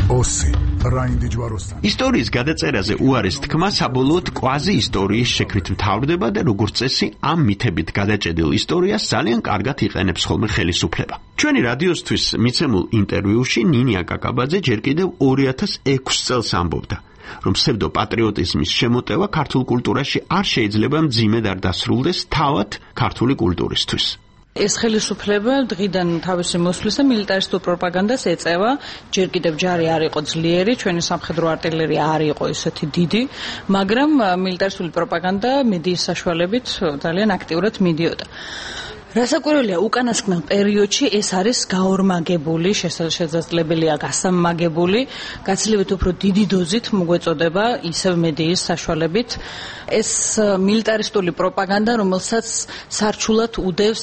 ოსი რაინდი ჯვაროსთან. ისტორიის გადაწერაზე უარის თქმა საბოლოოდ კვაზი ისტორიის შექმნით მთავრდება და როგორც წესი ამ მითებით გადაჭედილ ისტორიას ძალიან კარგად იყენებს ხოლმე ხელისუფლება. ჩვენი რადიოსთვის მიცემულ ინტერვიუში ნინია კაკაბაძე ჯერ კიდევ ორი ათას ექვსი წელს ამბობდა, რომ ფსევდოპატრიოტიზმის შემოტევა ქართულ კულტურაში არ შეიძლება მძიმედ არ დასრულდეს თავად ქართული კულტურისთვის. ეს ხელისუფლება დღიდან თავისი მოსვლისა მილიტარისტულ პროპაგანდას ეწევა. ჯერ კიდევ ჯარი არ იყო ძლიერი, ჩვენი სამხედრო არტილერია არ იყო ისეთი დიდი, მაგრამ მილიტარისტული პროპაგანდა მედიის საშუალებით ძალიან აქტიურად მიდიოდა. რასაკვირველია, უკანასკნელ პერიოდში ეს არის გაორმაგებული, შესაძლებელია გასამაგებული, გაცილებით უფრო დიდი დოზით მოგვეწოდება ისევ მედიის საშუალებით. ეს მილიტარისტული პროპაგანდა, რომელსაც სარჩულად უდევს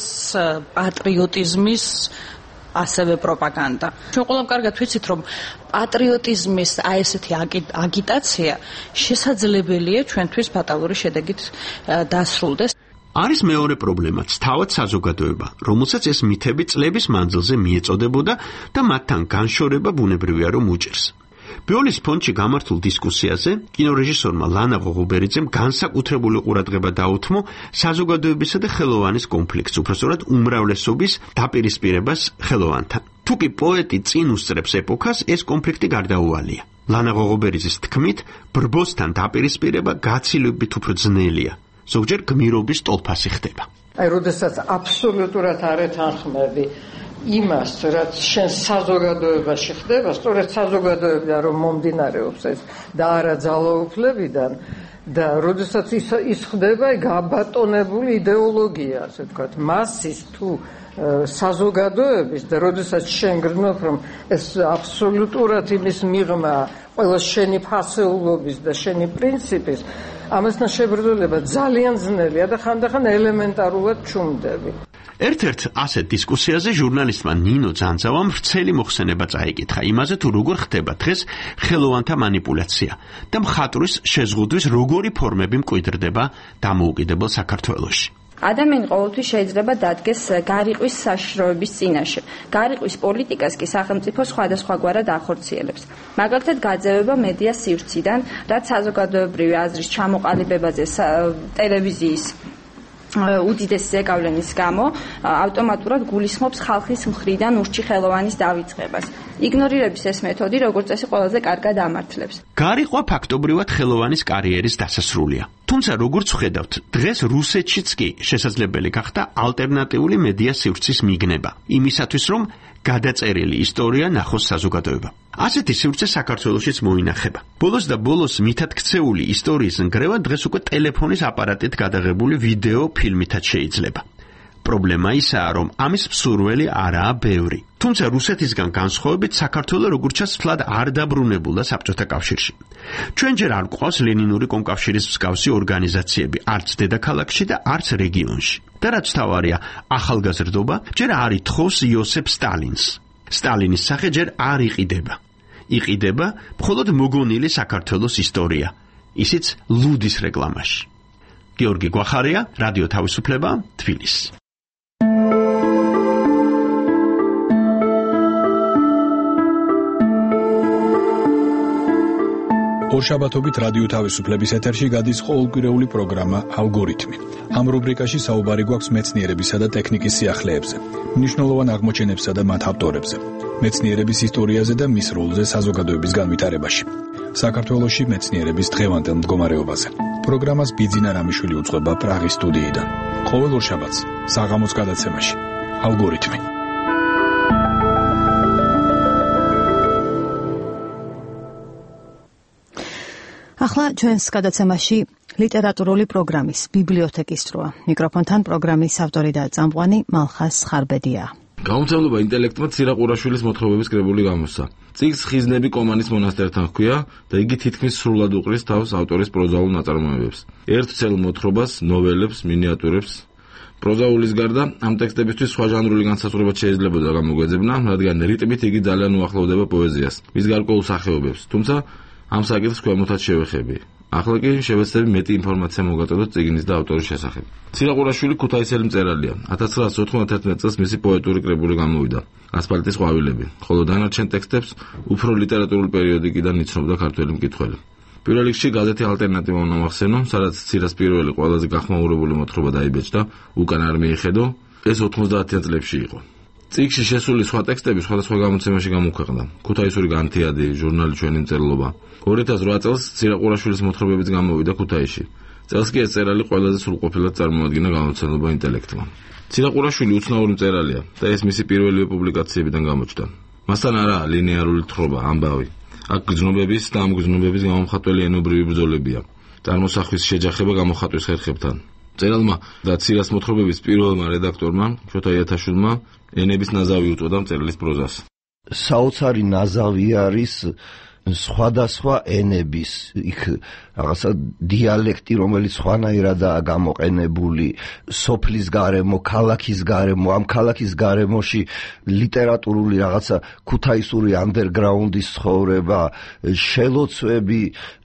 პატრიოტიზმის ასევე პროპაგანდა. ჩვენ ყველამ კარგად ვიცით, რომ პატრიოტიზმის აი ესეთი აგიტაცია შესაძლებელია ჩვენთვის ფატალური შედეგით დასრულდეს. არის მეორე პრობლემაც, თავად საზოგადოება, რომელსაც ეს მითები წლების მანძილზე მიეწოდებოდა და მათთან განშორება ბუნებრივია რომ უჭირს. ბიოლის ფონდში გამართულ დისკუსიაზე კინორეჟისორმა ლანა ღოღობერიძემ განსაკუთრებული ყურადღება დაუთმო საზოგადოებისა და ხელოვანის კონფლიქტს, უბრალოდ უმრავლესობის დაპირისპირებას ხელოვანთან. თუკი პოეტი წინ უსწრებს ეპოქას, ეს კონფლიქტი გარდაუვალია. ლანა ღოღობერიძის თქმით, ბრბოსთან დაპირისპირება გაცილებით უფრო ძნელია. ზოგჯერ გმირობის ტოლფასი ხდება. აი, როდესაც აბსოლუტურად არ ეთანხმები იმას, რაც შენ საზოგადოებაში ხდება, სწორედ საზოგადოებიდან რომ მომდინარეობს ეს და არა ძალაუფლებიდან და როდესაც ის ის ხდება გაბატონებული იდეოლოგია, ასე ვთქვათ, მასის თუ საზოგადოების და როდესაც შენ გრძნობ რომ ეს აბსოლუტურად იმის მიღმა ყველა შენი ფასეულობის და შენი პრინციპის ამასთან შებრძოლება ძალიან ძნელია და ხანდახან ელემენტარულად ჩუმდები. ერთ-ერთ ასეთ დისკუსიაზე ჟურნალისტმა ნინო ძანძავამ ვრცელი მოხსენება წაიკითხა იმაზე თუ როგორ ხდება დღეს ხელოვანთა манипуляცია და მხატვრის შეზღუდვის როგორი ფორმები მკვიდრდება დამოუკიდებელ საქართველოში. ადამიანი ყოველთვის შეიძლება დადგეს გარიყვის საშიშროების წინაშე. გარიყვის პოლიტიკას კი სახელმწიფო სხვადასხვაგვარად ახორციელებს. მაგალითად, გაძევება მედიას სივრციდან, რაც საზოგადოებრივი აზრის ჩამოყალიბებაზე ტელევიზიის უდიდესი ზეგავლენის გამო ავტომატურად გულისხმობს ხალხის მხრიდან ურჩი ხელოვანის დავიწყებას. იგნორირების ეს მეთოდი როგორც წესი ყველაზე კარგად ამართლებს. გარიყვა ფაქტობრივად ხელოვანის კარიერის დასასრულია. თუმცა როგორც ვხედავთ, დღეს რუსეთშიც კი შესაძლებელი გახდა ალტერნატიული მედია სივრცის მიგნება, იმისათვის რომ გადაწერილი ისტორია ნახოს საზოგადოება. ასეთი სივრცე საქართველოშიც მოინახება. ბოლოს და ბოლოს მითად ქცეული ისტორიის ნგრევა დღეს უკვე ტელეფონის აპარატით გადაღებული ვიდეო ფილმითაც შეიძლება. პრობლემა ისაა, რომ ამის მსურველი არაა ბევრი. თუმცა რუსეთისგან განსხვავებით საქართველო როგორც ჩანს ფლად არ დაბრუნებულა საბჭოთა კავშირში. ჩვენ ჯერ არ გვყავს ლენინური კომკავშირის მსგავსი ორგანიზაციები, არც დედაქალაქში და არც რეგიონში. და რაც თავარია, ახალგაზრდობა ჯერ არ ითხოვს იოსებ სტალინს. სტალინის სახე ჯერ არ იყიდება. იყიდება მხოლოდ მოგონილი საქართველოს ისტორია, ისიც ლუდის რეკლამაში. გიორგი გვახარია, რადიო თავისუფლება, თბილისი. ორშაბათობით რადიო თავისუფლების ეთერში გადის ყოველკვირეული პროგრამა ალგორითმი. ამ რუბრიკაში საუბარი გვაქვს მეცნიერებისა და ტექნიკის სიახლეებზე, მნიშვნელოვან აღმოჩენებსა და მათ ავტორებზე, მეცნიერების ისტორიაზე და მის როლზე საზოგადოების განვითარებაში. საქართველოში მეცნიერების დღევანდელ მდგომარეობაზე. პროგრამას ბიძინა რამიშვილი უძღვება პრაღის სტუდიიდან. ყოველ ორშაბათს საღამოს გადაცემაში ალგორითმი. ახლა ჩვენს გადაცემაში ლიტერატურული პროგრამის ბიბლიოთეკის დროა. მიკროფონთან პროგრამის ავტორი და წამყვანი მალხას ხარბედია. გამომცემლობა ინტელექტმა ცირაყურაშვილის მოთხრობების კრებული გამოსცა. წიგნს ხიზნები კომანის მონასტერთან ჰქვია და იგი თითქმის სრულად უყრის თავს ავტორის პროზაულ ნაწარმოებებს. ერთცელ მოთხრობას, ნოველებს, მინიატურებს. პროზაულის გარდა ამ ტექსტებისთვის სხვა ჟანრული განსაზღვრებაც შეიძლებოდა გამოგვეძებნა, რადგან რიტმით იგი ძალიან უახლოვდება პოეზიას, მის გარკვეულ სახეობებს. თუმცა ამ საკითხს ქვემოთაც შევეხები. ახლა კი შევეცდები მეტი ინფორმაცია მოგაწოდოთ წიგნის და ავტორის შესახებ. ცირაყურაშვილი ქუთაისელი მწერალია. ათას ცხრაასი ოთხმოცდათერთმეტ წელს მისი პოეტური კრებული გამოვიდა ასფალტის ყვავილები, ხოლო დანარჩენ ტექსტებს უფრო ლიტერატურული პერიოდიკიდან იცნობდა ქართველი მკითხველი. პირველ რიგში გაზეთი ალტერნატივა მომახსენო, სადაც ცირას პირველი ყველაზე გახმაურებული მოთხრობა დაიბეჭდა, უკან არ მიიხედო, ეს ოთხმოცდაათიან წლებში იყო. წიგნში შესული სხვა ტექსტები სხვადასხვა გამოცემაში გამოქვეყნდა. ქუთაისური განთიადი, ჟურნალი ჩვენი მწერლობა. ორი ათას ოთხ წელს ცირაყურაშვილის მოთხრობებიც გამოვიდა ქუთაისში. წელს კი ეს წერალი ყველაზე სრულყოფილად წარმოადგინა გამომცემლობა ინტელექტმა. ცირაყურაშვილი უცნაური მწერალია და ეს მისი პირველივე პუბლიკაციებიდან გამოჩნდა. მასთან არაა ლინეარული თხრობა, ამბავი. აქ გრძნობების და ამ გრძნობების გამომხატველი ენობრივი ბრძოლებია. წარმოსახვის შეჯახება გამოხატვის ხერხებთან. მწერალმა და ცირას მოთხრობების პირველმა რედაქტორმა, შოთა იათაშვილმა, ენების ნაზავი უწოდა მწერლის პროზას. საოცარი ნაზავი არის სხვადასხვა ენების, იქ რაღაცა დიალექტი, რომელიც სხვანაირადაა გამოყენებული, სოფლის გარემო, ქალაქის გარემო, ამ ქალაქის გარემოში ლიტერატურული რაღაცა ქუთაისური ანდერგრაუნდის ცხოვრება, შელოცვები,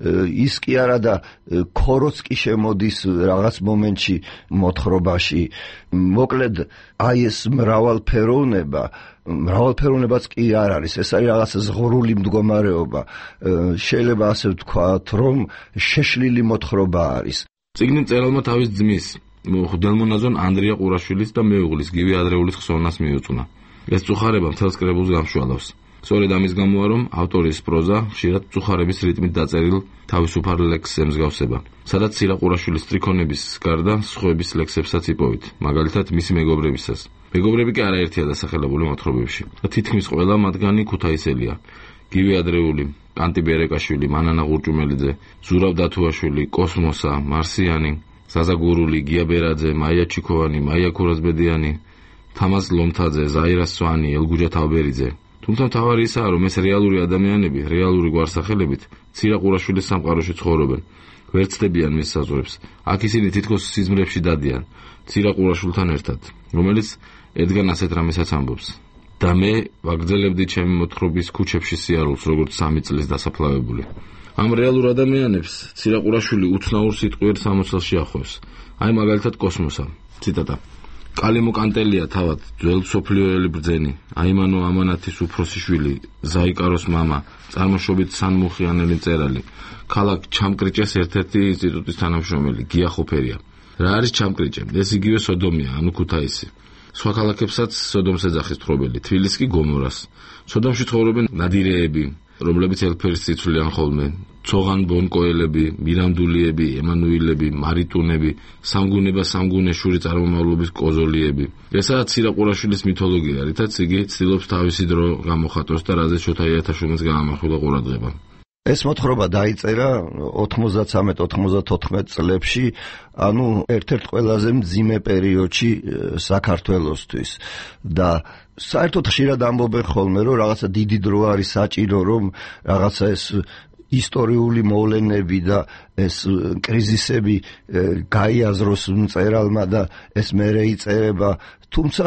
ის კი არა და ქოროც კი შემოდის რაღაც მომენტში მოთხრობაში. მოკლედ, აი ეს მრავალფეროვნება მრავალფეროვნებაც კი არ არის, ეს არის რაღაც ზღვრული მდგომარეობა. შეიძლება ასე ვთქვათ, რომ შეშლილი მოთხრობა არის. წიგნი მწერალმა თავის ძმის, ხუდელმონაზონ ანდრია ყურაშვილის და მეუღლის გივი ადრეულის ხსოვნას მიუძღვნა. ეს წუხარება მთელს კრებულს გამშვალავს. სწორედ ამის გამოა, რომ ავტორის პროზა ხშირად წუხარების რიტმით დაწერილ თავისუფალ ლექსს ემსგავსება, სადაც ცირაყურაშვილის ტრიქონების გარდა სხვების ლექსებსაც იპოვით, მაგალითად მისი მეგობრებისას. მეგობრები კი არაერთია დასახელებული მოთხრობებში და თითქმის ყველა მათგანი ქუთაისელია. გივი ადრეული, კანტი ბერეკაშვილი, მანანა ღურჭუმელიძე, ზურავ დათუაშვილი, კოსმოსა, მარსიანი, ზაზა გურული, გია ბერაძე, მაია ჩიქოვანი, მაია ქურაზბედიანი, თამაზ ლომთაძე, ზაირა სვანი, ელგუჯა თავბერიძე. თუმცა მთავარი ისაა, რომ ეს რეალური ადამიანები, რეალური გვარსახელებით ცირაყურაშვილის სამყაროში ცხოვრობენ. ვერ ცდებიან მის საზღვრებს. აქ ისინი თითქოს სიზმრებში დადიან, ცირაყურაშვილთან ერთად, რომელიც ედგან ასეთ რამესაც ამბობს. და მე ვაგრძელებდი ჩემი მოთხრობის ქუჩებში სიარულს, როგორც სამი წლის დასაფლავებული. ამ რეალურ ადამიანებს ცირაყურაშვილი უცნაურ სიტყვიერ სამოსელში ახლავს. აი მაგალითად კოსმოსა. ციტატა. კალიმო კანტელია თავად, ძველ სოფლიოელი ბრძენი, აიმანო ამანათის უფროსი შვილი, ზაიკაროს მამა, წარმოშობით სანმუხიანელი მწერალი, ქალაქ ჩამკრიჭეს ერთ-ერთი ინსტიტუტის თანამშრომელი, გია ხოფერია. რა არის ჩამკრიჭე? ეს იგივე სოდომია, ანუ ქუთაისი. სხვა ქალაქებსაც სოდომს ეძახის თხრობელი, თბილისს კი გომორას. სოდომში ცხოვრობენ ნადირეები, რომლებიც ელფერის წიწვლიან ხოლმე, ცოღან ბონკოელები, მირანდულიები, ემანუილები, მარიტუნები, სამგუნება სამგუნეშური წარმომავლობის კოზოლიები. ესაა ცირაყურაშვილის მითოლოგია, რითაც იგი ცდილობს თავისი დრო გამოხატოს და რაზეც შოთა იათაშვილს გაამახვილა ყურადღება. ეს მოთხრობა დაიწერა ოთხმოცდათრამეტ ოთხმოცდათოთხმეტ წლებში, ანუ ერთ-ერთ ყველაზე მძიმე პერიოდში საქართველოსთვის და საერთოდ ხშირად ამბობენ ხოლმე, რომ რაღაცა დიდი დრო არის საჭირო, რომ რაღაცა ეს ისტორიული მოვლენები და ეს კრიზისები გაიაზროს მწერალმა და ეს მერე იწერება, თუმცა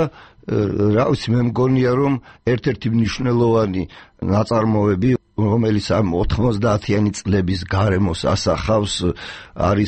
რა ვიცი, მე მგონია, რომ ერთ-ერთი მნიშვნელოვანი ნაწარმოები, რომელიც ამ ოთხმოცდაათიანი წლების გარემოს ასახავს, არის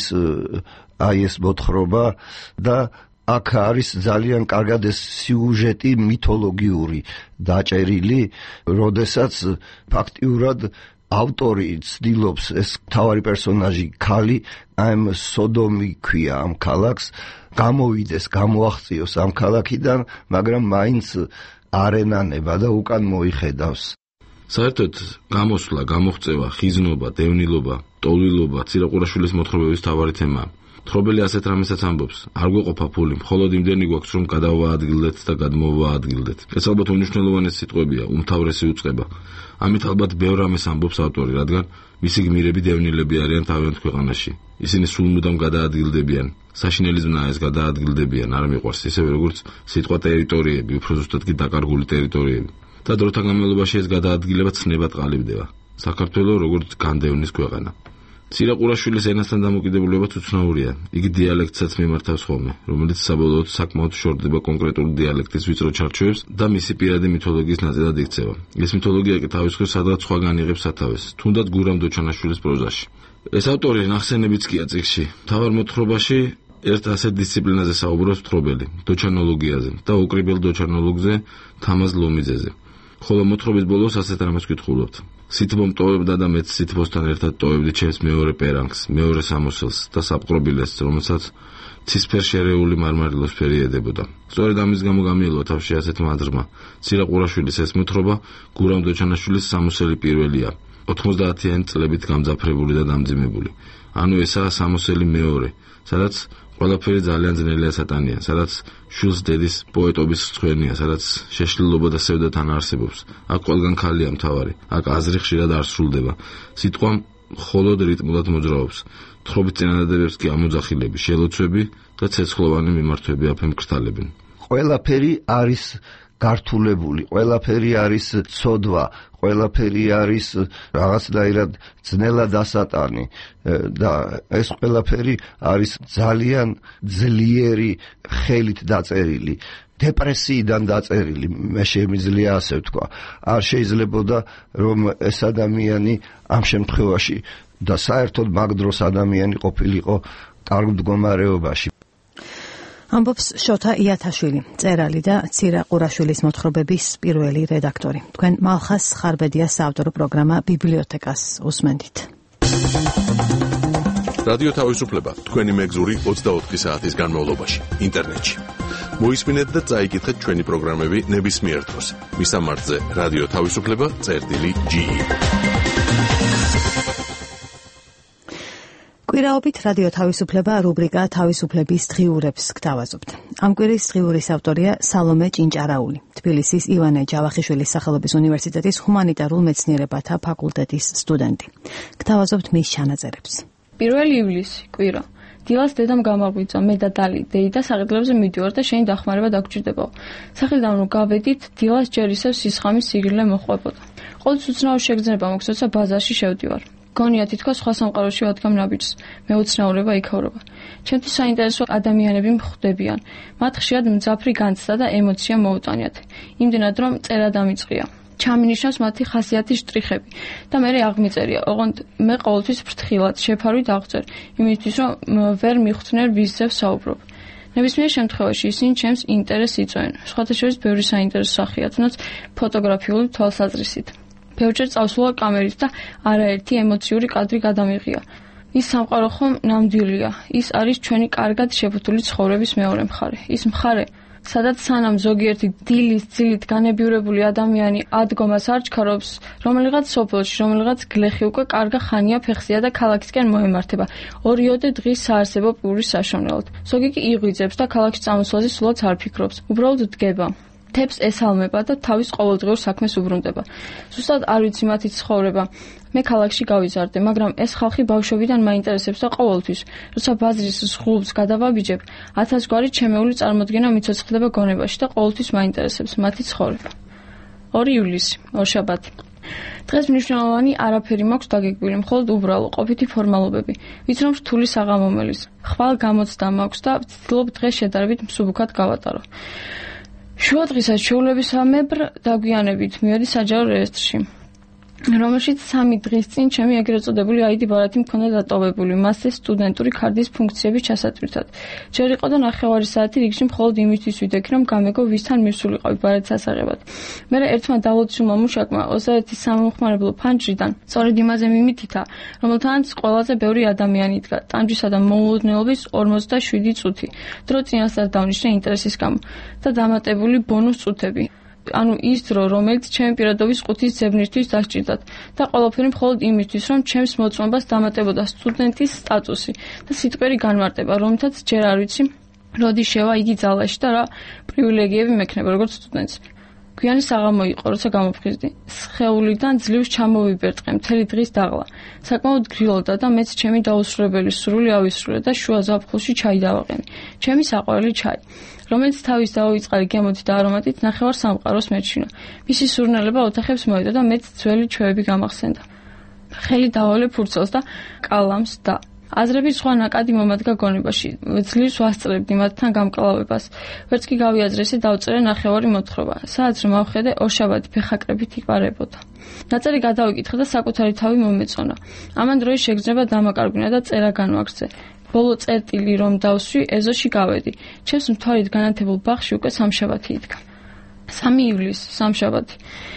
აი ეს მოთხრობა და აქ არის ძალიან კარგად ეს სიუჟეტი მითოლოგიური დაჭერილი, როდესაც ფაქტიურად ავტორი ცდილობს ეს მთავარი პერსონაჟი ქალი, ამ სოდომი ქვია ამ ქალაქს, გამოვიდეს, გამოაღწიოს ამ ქალაქიდან, მაგრამ მაინც არ ენანება და უკან მოიხედავს. საერთოდ გამოსვლა, გამოღწევა, ხიზნობა, დევნილობა, ტოლვილობა ცირაყურაშვილის მოთხრობების მთავარი თემაა. თხრობელი ასეთ რამესაც ამბობს, არ გვეყოფა ფული, მხოლოდ იმდენი გვაქვს, რომ გადავაადგილდეთ და გადმოვაადგილდეთ. ეს ალბათ უმნიშვნელოვანესი სიტყვებია, უმთავრესი უწყება. ამით ალბათ ბევრ რამეს ამბობს ავტორი, რადგან მისი გმირები დევნილები არიან თავიანთ ქვეყანაში. ისინი სულ მუდამ გადაადგილდებიან. საშინელი ზმნა ეს გადაადგილდებიან, არ მიყვარს, ისევე როგორც სიტყვა ტერიტორიები, უფრო ზუსტად კი დაკარგული ტერიტორიები. და დროთა განმავლობაში ეს გადაადგილება ცნებად ყალიბდება. საქართველოს როგორც განდევნის ქვეყანა. ცირაყურაშვილის ენასთან დამოკიდებულებაც უცნაურია. იგი დიალექტსაც მიმართავს ხოლმე, რომელიც საბოლოოდ საკმაოდ შორდება კონკრეტული დიალექტის ვიწრო ჩარჩოებს და მისი პირადი მითოლოგიის ნაწილად იქცევა. ეს მითოლოგია კი თავის მხრივ სადღაც სხვაგან იღებს სათავეს, თუნდაც გურამ დოჩანაშვილის პროზაში. ეს ავტორი ნახსენებიც კი აწიგში. თავარ მოთხრობაში ერთ ასეთ დისციპლინაზე საუბრობს მთხრობელი, დოჩანოლოგიაზე და უკრიბელ დოჩანოლოგზე თამაზ ლომიძეზე. ხოლო მოთხრობის ბოლოს ასეთ რამეს ვკითხულობთ. სითბომ ტოვებდა და მეც სითბოსთან ერთად ტოვებდი ჩემს მეორე პერანგს, მეორე სამოსელს და საპყრობილეს, რომელსაც ცისფერ შერეული მარმარილოს ფერი ედებოდა. სწორედ ამის გამო გამიელვა თავში ასეთმა აზრმა. ცირა ყურაშვილის ეს მოთხრობა გურამ დოჩანაშვილის სამოსელი პირველია. ოთხმოცდაათიანი წლებით გამძაფრებული და დამძიმებული. ანუ ესაა სამოსელი მეორე, სადაც ყველაფერი ძალიან ძნელია სატანია, სადაც შვილს დედის პოეტობის ცხენია, სადაც შეშლილობა და სევდა თან არსებობს. აქ ყველგან ქალია მთავარი, აქ აზრი ხშირად არ სრულდება. სიტყვა მხოლოდ რიტმულად მოძრაობს. თხრობის წინადადებებს კი ამოძახილები, შელოცვები და ცეცხლოვანი მიმართვები აფემკრთალებენ. ყველაფერი არის გართულებული, ყველაფერი არის ცოდვა, ყველაფერი არის რაღაცნაირად ძნელად ასატანი და ეს ყველაფერი არის ძალიან ძლიერი ხელით დაწერილი, დეპრესიიდან დაწერილი, მე შემიძლია ასე ვთქვა. არ შეიძლებოდა რომ ეს ადამიანი ამ შემთხვევაში და საერთოდ მაგ დროს ადამიანი ყოფილიყო კარგ მდგომარეობაში. ამბობს შოთა იათაშვილი, წერალი და ცირა ყურაშვილის მოთხრობების პირველი რედაქტორი. თქვენ მალხას ხარბედიას საავტორო პროგრამა ბიბლიოთეკას უსმენთ. რადიო თავისუფლება თქვენი მეგზური ოცდაოთხი საათის განმავლობაში ინტერნეტში. მოისმინეთ და წაიკითხეთ ჩვენი პროგრამები ნებისმიერ დროს. მისამართზე რადიო თავისუფლება წერტილი ჯი. კვირაობით რადიო თავისუფლება რუბრიკა თავისუფლების დღიურებს გთავაზობთ. ამ კვირის დღიურის ავტორია სალომე ჭინჭარაული, თბილისის ივანე ჯავახიშვილის სახელობის უნივერსიტეტის ჰუმანიტარულ მეცნიერებათა ფაკულტეტის სტუდენტი. გთავაზობთ მის ჩანაწერებს. პირველი ივლისი, კვირა. დილას დედამ გამაღვიძა, მე და დალი, დეიდა საყიდლებზე მიდივარ და შენი დახმარება დაგჭირდებაო. საყიდლიდან რომ გავედით, დილას ჯერ ისევ სისხამის სიგრილე მოხვდებოდა. ყოველთვის უცნაური შეგრძნება მოგცოცა ბაზარში შევდივარ. გონია თითქოს სხვა სამყაროში ვადგამ ნაბიჯს, მეუცნაურება იქაურობა. ჩემთვის საინტერესო ადამიანები მხვდებიან. მათ ხშირად მძაფრი განცდა და ემოცია მოუტანიათ. იმდენად რომ წერა დამიწყია. ჩამინიშნავს მათი ხასიათი შტრიხები და მე აღმიწერია. ოღონდ მე ყოველთვის ფრთხილად შეფარვით აღწერ, იმისთვის რომ ვერ მიხვდნენ ვისზე ვსაუბრობ. ნებისმიერ შემთხვევაში ისინი ჩემს ინტერესს იწვევენ. სხვათა შორის ბევრი საინტერესო სახეა, თუნდაც ფოტოგრაფიული თვალსაზრისით. ბევრჯერ წავსულა კამერით და არაერთი ემოციური კადრი გადამიღია. ის სამყარო ხომ ნამდვილია. ის არის ჩვენი კარგად შეფუთული ცხოვრების მეორე მხარე. ის მხარე, სადაც სანამ ზოგიერთი დილის ძილით განებიურებული ადამიანი ადგომას არ ჩქარობს, რომელიღაც სოფელში, რომელიღაც გლეხი უკვე კარგა ხანია ფეხზეა და ქალაქისკენ მოემართება. ორიოდე დღის საარსებო პურის საშოვნელად. ზოგი კი იღვიძებს და ქალაქში წამოსვლაზე სულაც არ ფიქრობს. უბრალოდ დგება. თებს ესალმება და თავის ყოველდღიურ საქმეს უბრუნდება. ზუსტად არ ვიცი მათი ცხოვრება. მე ქალაქში გავიზარდე, მაგრამ ეს ხალხი ბავშვობიდან მაინტერესებს და ყოველთვის, როცა ბაზრის ზღულს გადავაბიჯებ, ათასგვარი ჩემეული წარმოდგენა მიცოცხლდება გონებაში და ყოველთვის მაინტერესებს მათი ცხოვრება. ორი ივლისი, ორშაბათი. დღეს მნიშვნელოვანი არაფერი მაქვს დაგეგმილი, მხოლოდ უბრალო, ყოფითი ფორმალობები. ვიცი რომ რთული საღამომელის. ხვალ გამოცდა მაქვს და ვცდილობ დღეს შედარებით მსუბუქად გავატარო. შუადღისას ჩვეულებისამებრ დაგვიანებით მივედი საჯარო რეესტრში, რომელშიც სამი დღის წინ ჩემი ეგრეთ წოდებული აიდი ბარათი მქონდა დატოვებული მასზე სტუდენტური კარდის ფუნქციების ჩასატვირთად. ჯერ იყო და ნახევარი საათი რიგში მხოლოდ იმისთვის ვიდექი, რომ გამეგო ვისთან მივსულიყავი ბარათს ასაღებად. მერე ერთმა დალოცულმა მუშაკმა ოცდაერთი სამომხმარებლო ფანჯრიდან სწორედ იმაზე მიმითითა, რომელთანაც ყველაზე ბევრი ადამიანი იდგა, ტანჯვისა და მოულოდნელობის ორმოცდაშვიდი წუთი. დრო წინასწარ დავნიშნე ინტერესის გამო და დამატებული ბონუს წუთები. ანუ ის დრო, რომელიც ჩემი პირადობის ყუთის ძებნისთვის დასჭირდათ და ყველაფერი მხოლოდ იმისთვის, რომ ჩემს მოწმობას დამატებოდა სტუდენტის სტატუსი და სიტყვიერი განმარტება, რომლითაც ჯერ არ ვიცი, როდი შევა იგი ძალაში და რა პრივილეგიები მექნება როგორც სტუდენტს. გვიანი საღამო იყო, როცა გამოფხიზდი. სხეულიდან ძლივს ჩამოვიბერტყე მთელი დღის დაღლა. საკმაოდ გრილოდა და მეც ჩემი დაუსრულებელი სურვილი ავისრულე და შუა ზაფხულში ჩაი დავაყენე. ჩემი საყვარელი ჩაი, რომელიც თავის დაუვიწყარი გემოთი და არომატით ნახევარ სამყაროს მეჩვინა. მისი სურნელება ოთახებს მოვიდა და მეც ძველი ჩვევები გამახსენდა. ხელი დავავლე ფურცელს და კალამს და აზრები სხვა ნაკადი მომადგა გონებაში, ძლივს ვასწრებდი მათთან გამკლავებას. ვერც კი გავიაზრესი დავწერე ნახევარი მოთხრობა. საათზე მავხედე ორშაბათი ფეხაკრებით იყარებოდა. ნაწერი გადავიკითხე და საკუთარი თავი მომეწონა. ამან დროის შეგრძნება დამაკარგვინა და წერა განვაგრძე. ბოლო წერტილი რომ დავსვი, ეზოში გავედი. ჩემს მთვარით განათებულ ბაღში უკვე სამშაბათი იდგა. სამი ივლისი, სამშაბათი.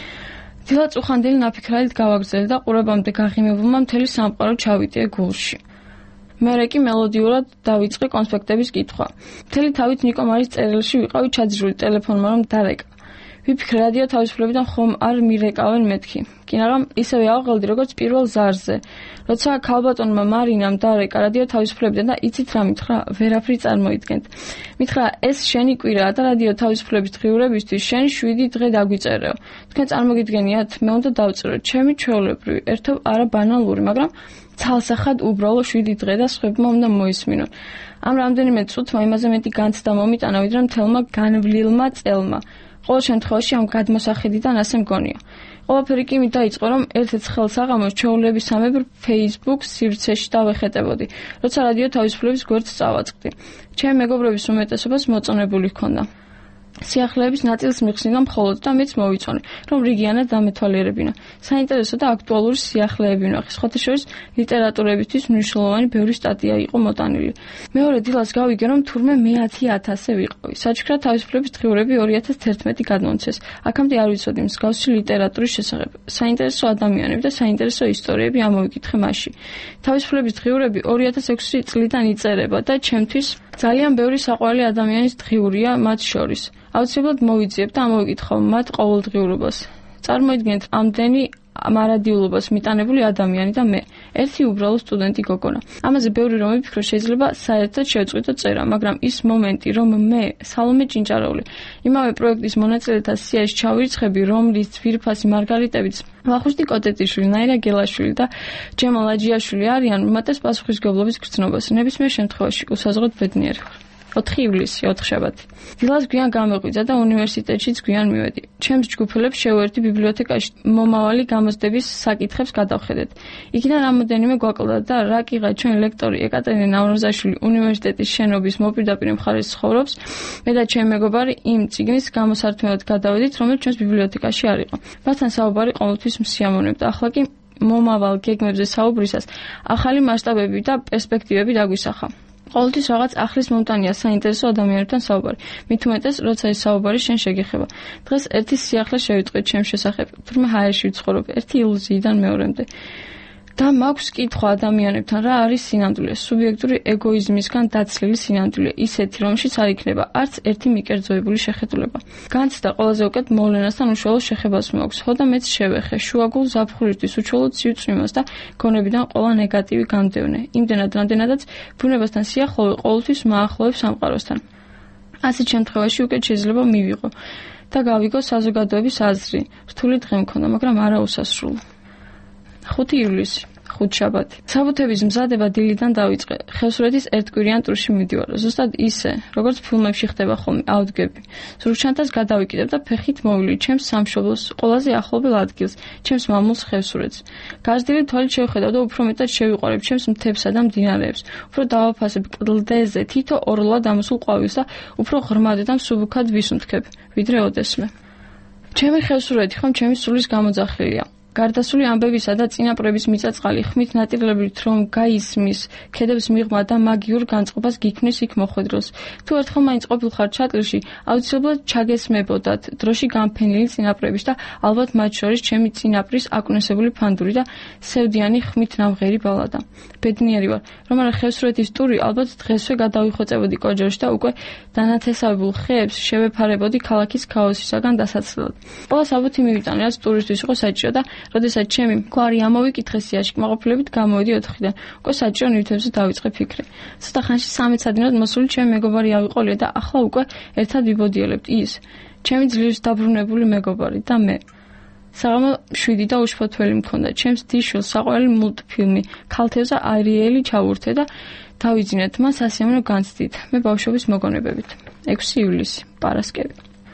დილა წუხანდელი ნაფიქრალით გავაგრძელე და ყურებამდე გაღიმებულმა მთელი სამყარო ჩავიტიე გულში. მერე კი მელოდიურად დავიწყე კონსპექტების კითხვა. მთელი თავით ნიკომარის წერილში ვიყავი ჩაძრული ტელეფონმა რომ დარეკა. ვიფიქრე რადიო თავისუფლებიდან ხომ არ მირეკავენ მეთქი. კინაღამ ისევე ავღელდი როგორც პირველ ზარზე. როცა ქალბატონმა მარინამ დარეკა რადიო თავისუფლებიდან და იცით რა მითხრა, ვერაფრი წარმოიდგენთ. მითხრა ეს შენი კვირაა და რადიო თავისუფლების დღიურებისთვის შენი შვიდი დღე დაგვიწერეო. თქვენ წარმოგიდგენიათ, მე უნდა დავწერო ჩემი ჩვეულებრივი, ერთობ არა ბანალური, მაგრამ ცალსახად უბრალო შვიდი დღე და სხვებმა უნდა მოისმინონ. ამ რამდენიმე წუთმა იმაზე მეტი განცდა მომიტანა, ვიდრე მთელმა განვლილმა წელმა. ყოველ შემთხვევაში ამ გადმოსახედიდან ასე მგონია. ყველაფერი კი მით დაიწყო, რომ ერთ-ერთ ხელსაღამოს ჩვეულებისამებრ Facebook სივრცეში დავეხეტებოდი, როცა რადიო თავისუფლების გვერდს წავაწყდი. ჩემი მეგობრების უმეტესობას მოწონებული ჰქონდა. სიახლეების ნაწილს მიხსნიდა მხოლოდ და მეც მოვიწონე, რომ რიგიანად დამეთვალიერებინა. საინტერესო და აქტუალური სიახლეები ვნახე. სხვათა შორის ლიტერატურებისთვის მნიშვნელოვანი ბევრი სტატია იყო მოტანილი. მეორე დილას გავიგე, რომ თურმე მე ათი ათასზე ვიყავი. საჩქრად თავისუფლების დღიურები ორი ათას თერთმეტი გადმომცეს. აქამდე არ ვიცოდი მსგავსი ლიტერატურის შესახებ. საინტერესო ადამიანები და საინტერესო ისტორიები ამოვიკითხე მასში. თავისუფლების დღიურები ორი ათას ექვსი წლიდან იწერება და ჩემთვის ძალიან ბევრი საყვარელი ადამიანის დღიურია მათ შორის. აუცილებლად მოვიძიებ და ამოვიკითხავ მათ ყოველდღიურობას. წარმოიდგინეთ ამდენი მარადიულობას მიტანებული ადამიანი და მე, ერთი უბრალო სტუდენტი გოგონა. ამაზე ბევრი რომ ვიფიქრო, შეიძლება საერთოდ შევწყვიტო წერა, მაგრამ ის მომენტი, რომ მე, სალომე ჭინჭარაული, იმავე პროექტის მონაწილეთა სიაში ჩავირიცხები, რომლის ძვირფასი მარგარიტებიც ვახუშტი კოტეტიშვილი, ნაირა გელაშვილი და ჯემალ აჯიაშვილი არიან, უმეტეს პასუხისმგებლობის გრძნობას. ნებისმიერ შემთხვევაში უსაზღროდ ბედნიერი ვარ. ოთხი ივლისი, ოთხშაბათი. დილას გვიან გამეღვიძა და უნივერსიტეტშიც გვიან მივედი. ჩემს ჯგუფელებს შევერთი ბიბლიოთეკაში მომავალი გამოცდების საკითხებს გადავხედეთ. იქიდან რამოდენიმე გვაკლდა და რა კიღა ჩვენ ლექტორი ეკატერინე ნავროზაშვილი უნივერსიტეტის შენობის მოპირდაპირ მხარეს ცხოვრობს, მე და ჩემი მეგობარი იმ წიგნის გამოსართმევად გადავედით, რომელიც ჩვენს ბიბლიოთეკაში არ იყო. მასთან საუბარი ყოველთვის მსიამოვნებდა. ახლა კი მომავალ გეგმებზე საუბრისას ახალი მასშტაბები და პერსპექტივები დაგვისახა. ყოველთვის რაღაც ახლის მომტანია საინტერესო ადამიანებთან საუბარი. მით უმეტეს, როცა ეს საუბარი შენ შეგეხება. დღეს ერთი სიახლე შევიტყვეთ ჩემს შესახებ. თურმე ჰაერში ვცხოვრობ, ერთი ილუზიიდან მეორემდე. და მაქვს კითხვა ადამიანებთან, რა არის სინამდვილე, სუბიექტური ეგოიზმისგან დაცლილი სინამდვილე, ისეთი, რომელშიც არ იქნება არც ერთი მიკერძოებული შეხედულება. განცდა ყველაზე უკეთ მოვლენასთან უშუალო შეხებას მაქვს. ხო და მეც შევეხე, შუაგულ ზაფხულისთვის უჩვეულოდ სივწვიმას და გონებიდან ყველა ნეგატივი გამდევნე. იმდენად, რამდენადაც ბუნებასთან სიახლოვე ყოველთვის მაახლოვებს სამყაროსთან. ასეთ შემთხვევაში უკეთ შეიძლება მივიღო და გავიგო საზოგადოების აზრი. რთული დღე მქონდა, მაგრამ არა უსასრულო. ხუთი ივლისი, ხუთშაბათი. საბუთების მზადება დილიდან დავიწყე. ხევსურეთის ერთკვირიან ტურში მივდივარ. ზუსტად ისე, როგორც ფილმებში ხდება ხოლმე, ავდგები. ზურგჩანთას გადავიკიდებ და ფეხით მოვილი ჩემს სამშობლოს, ყველაზე ახლობელ ადგილს, ჩემს მამულს ხევსურეთს. გაზრდილი თვალით შევხედავ და უფრო მეტად შევიყვარებ ჩემს მთებსა და მდინარეებს. უფრო დავაფასებ კლდეზე თითო ორლად ამოსულ ყვავილს და უფრო ღრმად და მსუბუქად ვისუნთქებ, ვიდრე ოდესმე. ჩემი ხევსურეთი ხომ ჩემი სულის გამოძახილია. გარდასული ამბებისა და წინაპრების მიწაწყალი ხმით ნატირლებით რომ გაისმის, ქედებს მიღმა და მაგიურ განწყობას გიქმნის იქ მოხვედრილს. თუ ერთხელ მაინც ყოფილხარ ჩატრილში, აუცილებლად ჩაგესმებოდათ დროში გამფენილი წინაპრების და ალბათ მათ შორის ჩემი წინაპრის აკვნესებული ფანდური და სევდიანი ხმით ნამღერი ბალადა. ბედნიერი ვარ, რომ არა ხევსურეთის ტური ალბათ დღესვე გადავიხოცებოდი კოჯორში და უკვე დანათესავებულ ხეებს შევეფარებოდი ქალაქის ქაოსისაგან დასაცლად. ყველა საბუთი მივიტანე, რაც ტურისთვის იყო საჭირო და როდესაც ჩემი გვარი ამოვიკითხე სიაში კმაყოფილებით გამოვედი ოთხიდან. უკვე საჭირო ნივთებზე დავიწყე ფიქრი. ცოტა ხანში სამეცადინოდ მოსული ჩემი მეგობარი ავიყოლია და ახლა უკვე ერთად ვიბოდიელებთ ის, ჩემი ძლივს დაბრუნებული მეგობარი და მე. საღამო შვიდი და უშფოთველი მქონდა. ჩემს დიშვილს საყვარელი მულტფილმი ქალთევზა არიელი ჩავურთე და დავიძინეთ მას ასიამოვნო განცდით. მე ბავშვობის მოგონებებით. ექვსი ივლისი, პარასკევი.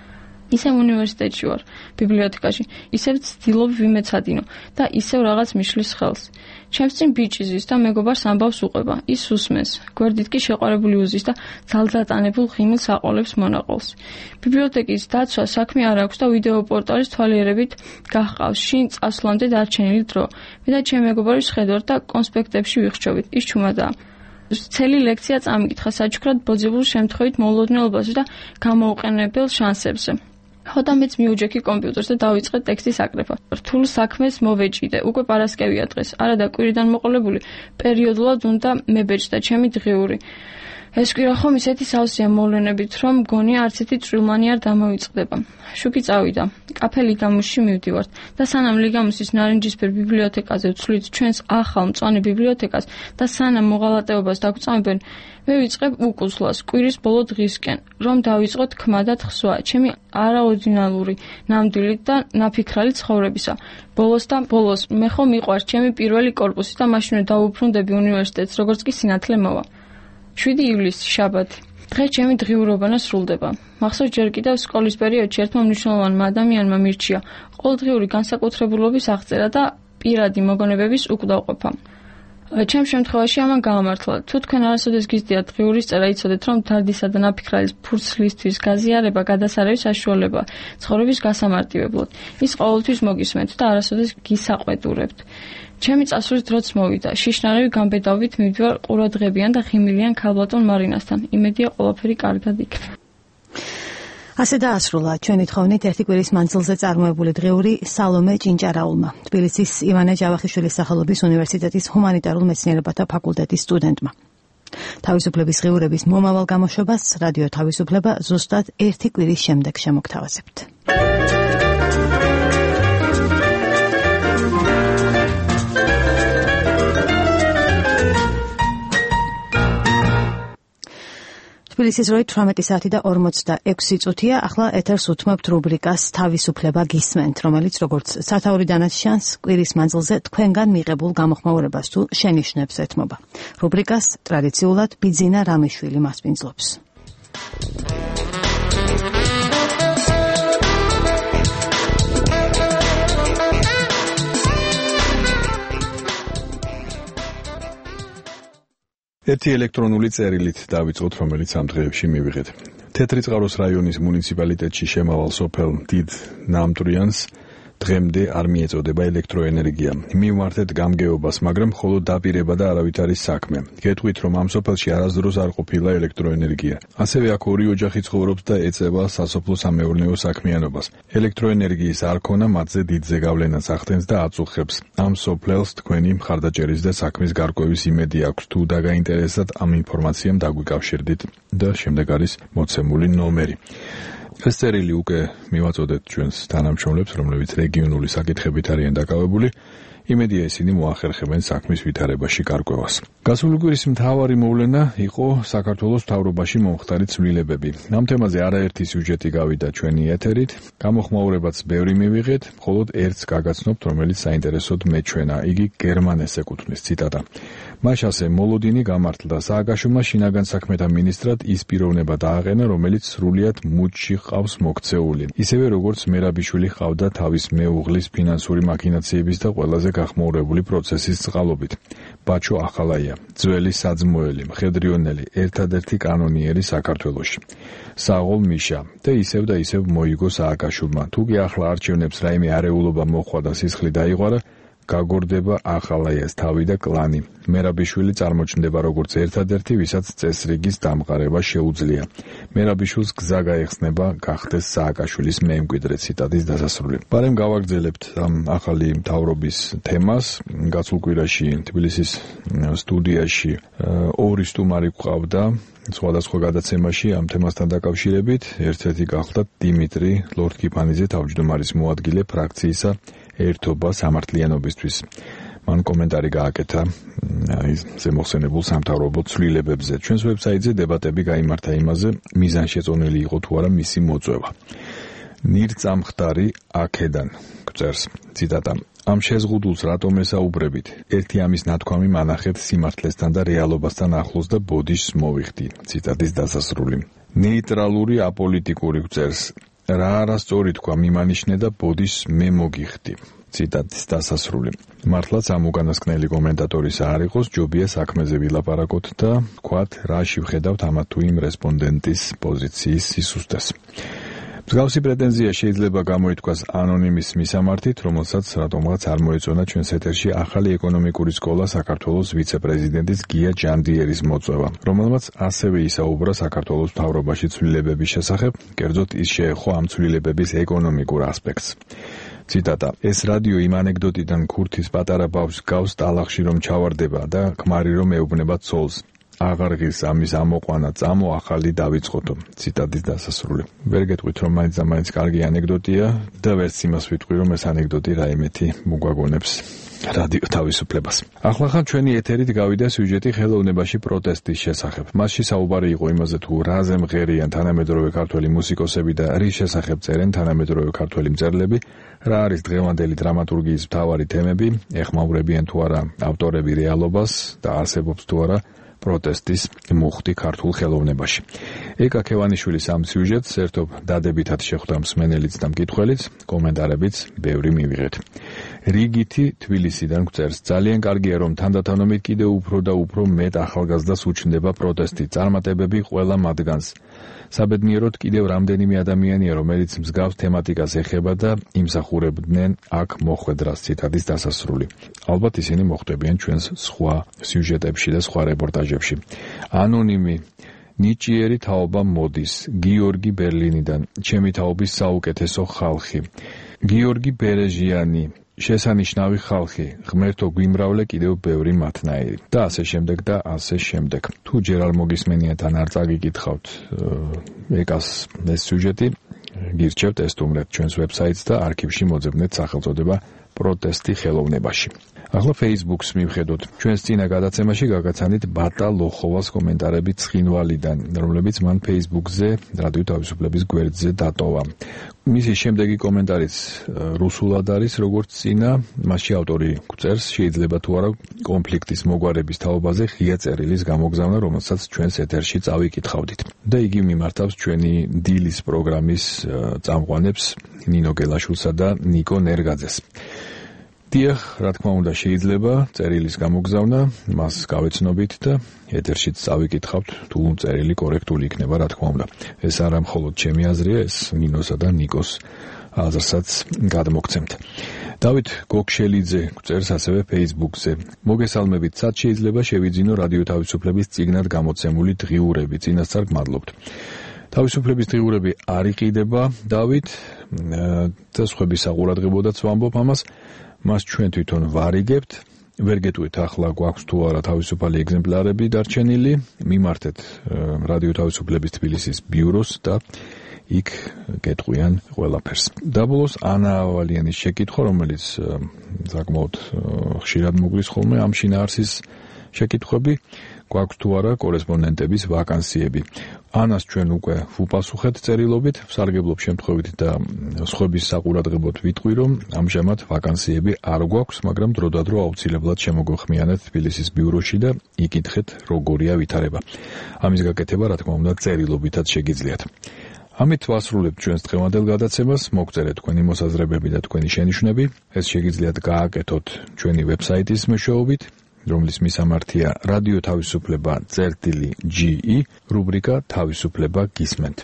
ისევ უნივერსიტეტში ვარ, ბიბლიოთეკაში, ისევ ცდილობ ვიმეცადინო და ისევ რაღაც მიშლის ხელს. ჩემს წინ ბიჭი ზის და მეგობარს ამბავს უყვება, ის უსმენს, გვერდით კი შეყვარებული უზის და ძალდატანებულ ღიმილს აყოლებს მონაყოლს. ბიბლიოთეკის დაცვა საქმე არ აქვს და ვიდეო პორტალის თვალიერებით გაჰყავს შინ წასვლამდე დარჩენილი დრო. მე და ჩემი მეგობარი ვხედავთ და კონსპექტებში ვიხშობით, ის ჩუმადაა. Цели ლექცია წამიკითხა საჩუქრად ბოძებულ შემთხვევით მოულოდნელობაზე და გამოუყენებელ შანსებზე. ხოდა მეც მიუჯექი კომპიუტერს და დავიწყე ტექსტის აკრეფა. რთულ საქმეს მოვეჭიდე, უკვე პარასკევია დღეს. არა და კვირიდან მოყოლებული პერიოდულად უნდა მებეჭდა ჩემი დღიური. ეს კვირა ხომ ისეთი სავსეა მოვლენებით, რომ მგონია არც ერთი წვრილმანი არ დამოიწყდება. შუქი წავიდა. კაფე ლიგამუსში მივდივართ და სანამ ლიგამუსის ნარინჯისფერ ბიბლიოთეკაზე ვცვლით ჩვენს ახალ მწვანე ბიბლიოთეკას და სანამ მოღალატეობას დაგწამებენ, მე ვიწყებ უკუსლას კვირის ბოლო დღისკენ, რომ დავიწყო თქმა და თხსვა ჩემი არაორდინალური, ნამდვილი და ნაფიქრალი ცხოვრებისა. ბოლოს და ბოლოს მე ხომ მიყვარს ჩემი პირველი კორპუსი და მაშინვე დავუბრუნდები უნივერსიტეტს, როგორც კი სინათლე მოვა. შვიდი ივლისი, შაბათი. დღეს ჩემი დღიურობანა სრულდება. მახსოვს ჯერ კიდევ სკოლის პერიოდში ერთმა მნიშვნელოვანმა ადამიანმა მირჩია ყოველდღიური განსაკუთრებულობის აღწერა და პირადი მოგონებების უკვდავყოფა. ჩემ შემთხვევაში ამან გაამართლა. თუ თქვენ არასოდეს გიზდიათ დღიურის წერა, იცოდეთ, რომ დარდისა და ნაფიქრალის ფურცლისთვის გაზიარება გადასარევი საშუალება ცხოვრების გასამარტივებლად. ის ყოველთვის მოგისმენთ და არასოდეს გისაყვედურებთ. ჩემი წასვლის დროც მოვიდა. შიშნარევი გამბედავით მივდივარ ყურადღებიან და ღიმილიან ქალბატონ მარინასთან. იმედია ყველაფერი კარგად იქნება. ასე დაასრულა ჩვენი თხოვნით ერთი კვირის მანძილზე წარმოებული დღიური სალომე ჭინჭარაულმა, თბილისის ივანე ჯავახიშვილის სახელობის უნივერსიტეტის ჰუმანიტარულ მეცნიერებათა ფაკულტეტის სტუდენტმა. თავისუფლების ღიურების მომავალ გამოშვებას რადიო თავისუფლება ზუსტად ერთი კვირის შემდეგ შემოგთავაზებთ. თბილისის როი თვრამეტი საათი და ორმოცდაექვსი წუთია. ახლა ეთერს უთმობთ რუბრიკას თავისუფლება გისმენთ, რომელიც როგორც სათაური დანაშიანს კვირის მანძილზე თქვენგან მიღებულ გამოხმაურებას თუ შენიშვნებს ეთმობა. რუბრიკას ტრადიციულად ბიძინა რამიშვილი მასპინძლობს. ერთი ელექტრონული წერილით დავიწყოთ, რომელიც ამ დღეებში მივიღეთ. თეთრიწყაროს რაიონის მუნიციპალიტეტში შემავალ სოფელ დიდ ნამტრიანს დღემდე არ მიეწოდება ელექტროენერგია. მივმართეთ გამგეობას, მაგრამ მხოლოდ დაპირება და არავით არის საქმე. გეტყვით, რომ ამ სოფელში არასდროს არ ყოფილა ელექტროენერგია. ასევე აქ ორი ოჯახი ცხოვრობს და ეწევა სასოფლო-სამეურნეო საქმიანობას. ელექტროენერგიის არ ქონა მათზე დიდ ზეგავლენას ახდენს და აწუხებს. ამ სოფლელს თქვენი მხარდაჭერის და საქმის გარკვევის იმედი აქვს. თუ დაგაინტერესდათ ამ ინფორმაციამ დაგვიკავშირდით და შემდეგ არის მოცემული ნომერი. ეს წერილი უკვე მივაწოდეთ ჩვენს თანამშრომლებს, რომლებიც რეგიონული საკითხებით არიან დაკავებული. იმედია ისინი მოახერხებენ საქმის ვითარებაში გარკვევას. გასული კვირის მთავარი მოვლენა იყო საქართველოს მთავრობაში მომხდარი ცვლილებები. ამ თემაზე არაერთი სიუჟეტი გავიდა ჩვენი ეთერით. გამოხმაურებაც ბევრი მივიღეთ, მხოლოდ ერთს გაგაცნობთ, რომელიც საინტერესოდ მეჩვენა. იგი გერმანეს ეკუთვნის, ციტატა. მაშასე მოლოდინი გამართლდა სააგაშომა შინაგან საქმეთა მინისტრად ის პიროვნება დააყენა, რომელიც სრულიად მუჩში ყავს მოქცეული. ისევე როგორც მერაბიშვილი ყავდა თავის მეუღლის ფინანსური მაქინაციების და ყველაზე გახმაურებული პროცესის წყალობით. ბაჩო ახალაია, ძველი საძმოელი, მხედრიონელი, ერთადერთი კანონიერი საქართველოში. საღოლ მიშა და ისევ და ისევ მოიგო სააკაშვილმა. თუ კი ახლა არჩევნებს რაიმე არეულობა მოხვა და სისხლი დაიღვარა, გაგორდება ახალაიას თავი და კლანი. მერაბიშვილი წარმოჩნდება როგორც ერთადერთი, ვისაც წესრიგის დამყარება შეუძლია. მერაბიშვილს გზა გაეხსნება გახდეს სააკაშვილის მემკვიდრე, ციტატის დასასრული. ბარემ გავაგრძელებთ ამ ახალი მთავრობის თემას. გასულ კვირაში თბილისის სტუდიაში ორი სტუმარი გვყავდა სხვადასხვა გადაცემაში ამ თემასთან დაკავშირებით. ერთ-ერთი გახლდათ დიმიტრი ლორდ-კიფანიძე, თავმჯდომარის მოადგილე ფრაქციისა ერთობა სამართლიანობისთვის. მან კომენტარი გააკეთა ზემოხსენებულ სამთავრობო ცვლილებებზე. ჩვენს ვებსაიტზე დებატები გაიმართა იმაზე, მიზანშეწონილი იყო თუ არა მისი მოწვევა. ნირწამხდარი აქედან გწერს, ციტატა. ამ შეზღუდულს რატომ ესაუბრებით? ერთი ამის ნათქვამი მანახეთ სიმართლესთან და რეალობასთან ახლოს და ბოდიშს მოვიხდი. ციტატის დასასრული. ნეიტრალური აპოლიტიკური გწერს. რა არასწორი თქვა მიმანიშნე და ბოდის მე მოგიხდი. ციტატის დასასრული. მართლაც ამ უკანასკნელი კომენტატორის არ იყოს, ჯობია საქმეზე ვილაპარაკოთ და ვთქვათ, რაში ვხედავთ ამათ თუ იმ რესპონდენტის პოზიციის სისუსტეს. მსგავსი პრეტენზია შეიძლება გამოითქვას ანონიმის მისამართით, რომელსაც რატომღაც არ მოეწონა ჩვენს ეთერში ახალი ეკონომიკური სკოლა საქართველოს ვიცე-პრეზიდენტის გია ჯანდიერის მოწვევა, რომელმაც ასევე ისაუბრა საქართველოს მთავრობაში ცვლილებების შესახებ, კერძოდ ის შეეხო ამ ცვლილებების ეკონომიკურ ასპექტს. ციტატა: ეს რადიო იმ ანეკდოტიდან ქურთის პატარა ბავშვს გავს ტალახში რომ ჩავარდება და ქმარი რომ ეუბნება ცოლს. აღარ ღირს ამის ამოყვანა წამო ახალი დავიწყოთო. ციტატის დასასრული. ვერ გეტყვით რომ მაინც და მაინც კარგი ანეკდოტია და ვერც იმას ვიტყვი რომ ეს ანეკდოტი რაიმეთი მოგვაგონებს რადიო თავისუფლებას. ახლახან ჩვენი ეთერით გავიდა სიუჟეტი ხელოვნებაში პროტესტის შესახებ. მასში საუბარი იყო იმაზე თუ რაზე მღერიან თანამედროვე ქართველი მუსიკოსები და რის შესახებ წერენ თანამედროვე ქართველი მწერლები, რა არის დღევანდელი დრამატურგიის მთავარი თემები, ეხმაურებიან თუ არა ავტორები რეალობას და არსებობს თუ არა პროტესტის მუხტი ქართულ ხელოვნებაში. ეკა ქევანიშვილის ამ სიუჟეტს ერთობ დადებითად შეხვდა მსმენელიც და მკითხველიც, კომენტარებიც ბევრი მივიღეთ. რიგითი თბილისიდან გვწერს: ძალიან კარგია რომ თანდათანობით კიდევ უფრო და უფრო მეტ ახალგაზრდას უჩნდება პროტესტი, წარმატებები ყველა მათგანს. საბედნიეროდ კიდევ რამდენიმე ადამიანია, რომელიც მსგავს თემატიკას ეხება და იმსახურებდნენ აქ მოხვედრას. ციტატის დასასრული. ალბათ ისინი მოხვდებიან ჩვენს სხვა სიუჟეტებში და სხვა რეპორტაჟებში. ანონიმი ნიჭიერი თაობა მოდის. გიორგი ბერლინიდან. ჩემი თაობის საუკეთესო ხალხი. გიორგი ბერეჟიანი. შესანიშნავი ხალხი, ღმერთო გვიმრავლე კიდევ ბევრი მათნაირი და ასე შემდეგ და ასე შემდეგ. თუ ჯერ არ მოგისმენიათ ან არ წაგიკითხავთ ეკას ეს სიუჟეტი, გირჩევთ ესტუმრეთ ჩვენს ვებსაიტს და არქივში მოძებნეთ სახელწოდება პროტესტი ხელოვნებაში. ახლა Facebook-ს მივხედოთ. ჩვენს წინა გადაცემაში გაგაცანით ბატა ლოხოვას კომენტარები ცხინვალიდან, რომლებიც მან Facebook-ზე რადიო თავისუფლების გვერდზე დატოვა. მისი შემდეგი კომენტარიც რუსულად არის, როგორც წინა, მასში ავტორი გვწერს, შეიძლება თუ არა კონფლიქტის მოგვარების თაობაზე ღია წერილის გამოგზავნა, რომელსაც ჩვენს ეთერში წავიკითხავდით. და იგი მიმართავს ჩვენი დილის პროგრამის წამყვანებს ნინო გელაშვილსა და ნიკო ნერგაძეს. დიახ, რა თქმა უნდა, შეიძლება წერილის გამოგზავნა, მას გავეცნობით და ეთერშიც წავიკითხავთ, თუ წერილი კორექტული იქნება, რა თქმა უნდა. ეს არა მხოლოდ ჩემი აზრია, ეს ნინოსა და ნიკოს აზრსაც გადმოგცემთ. დავით გოგშელიძე გვწერს ასევე Facebook-ზე. მოგესალმებით, სად შეიძლება შევიძინო რადიო თავისუფლების წიგნად გამოცემული დღიურები? წინასწარ გმადლობთ. თავისუფლების დღიურები არ იყიდება, დავით, და სხვების საყურადღებოდაც ვამბობ ამას. მას ჩვენ თვითონ ვარიგებთ. ვერ გეტყვით ახლა გვაქვს თუ არა თავისუფალი ეგზემპლარები დარჩენილი. მიმართეთ რადიო თავისუფლების თბილისის ბიუროს და იქ გეტყვიან ყველაფერს. დაბოლოს ანა ავალიანის შეკითხვა, რომელიც საკმაოდ ხშირად მოგვის ხოლმე ამ შინაარსის შეკითხვები, გვაქვს თუ არა კორესპონდენტების ვაკანსიები. ანას ჩვენ უკვე ვუპასუხეთ წერილობით, ვსარგებლობ შემთხვევით და სხვების საყურადღებოდ ვიტყვი, რომ ამჟამად ვაკანსიები არ გვაქვს, მაგრამ დროდადრო აუცილებლად შემოგხმიანეთ თბილისის ბიუროში და იკითხეთ, როგორია ვითარება. ამის გაკეთება, რა თქმა უნდა, წერილობითაც შეგიძლიათ. ამით ვასრულებთ ჩვენს დღევანდელ გადაცემას, მოგწერეთ თქვენი მოსაზრებები და თქვენი შენიშვნები. ეს შეგიძლიათ გააკეთოთ ჩვენი ვებსაიტის მეშვეობით, რომლის მისამართია რადიო თავისუფლება წერტილი ჯი ი, რუბრიკა თავისუფლება გისმენთ.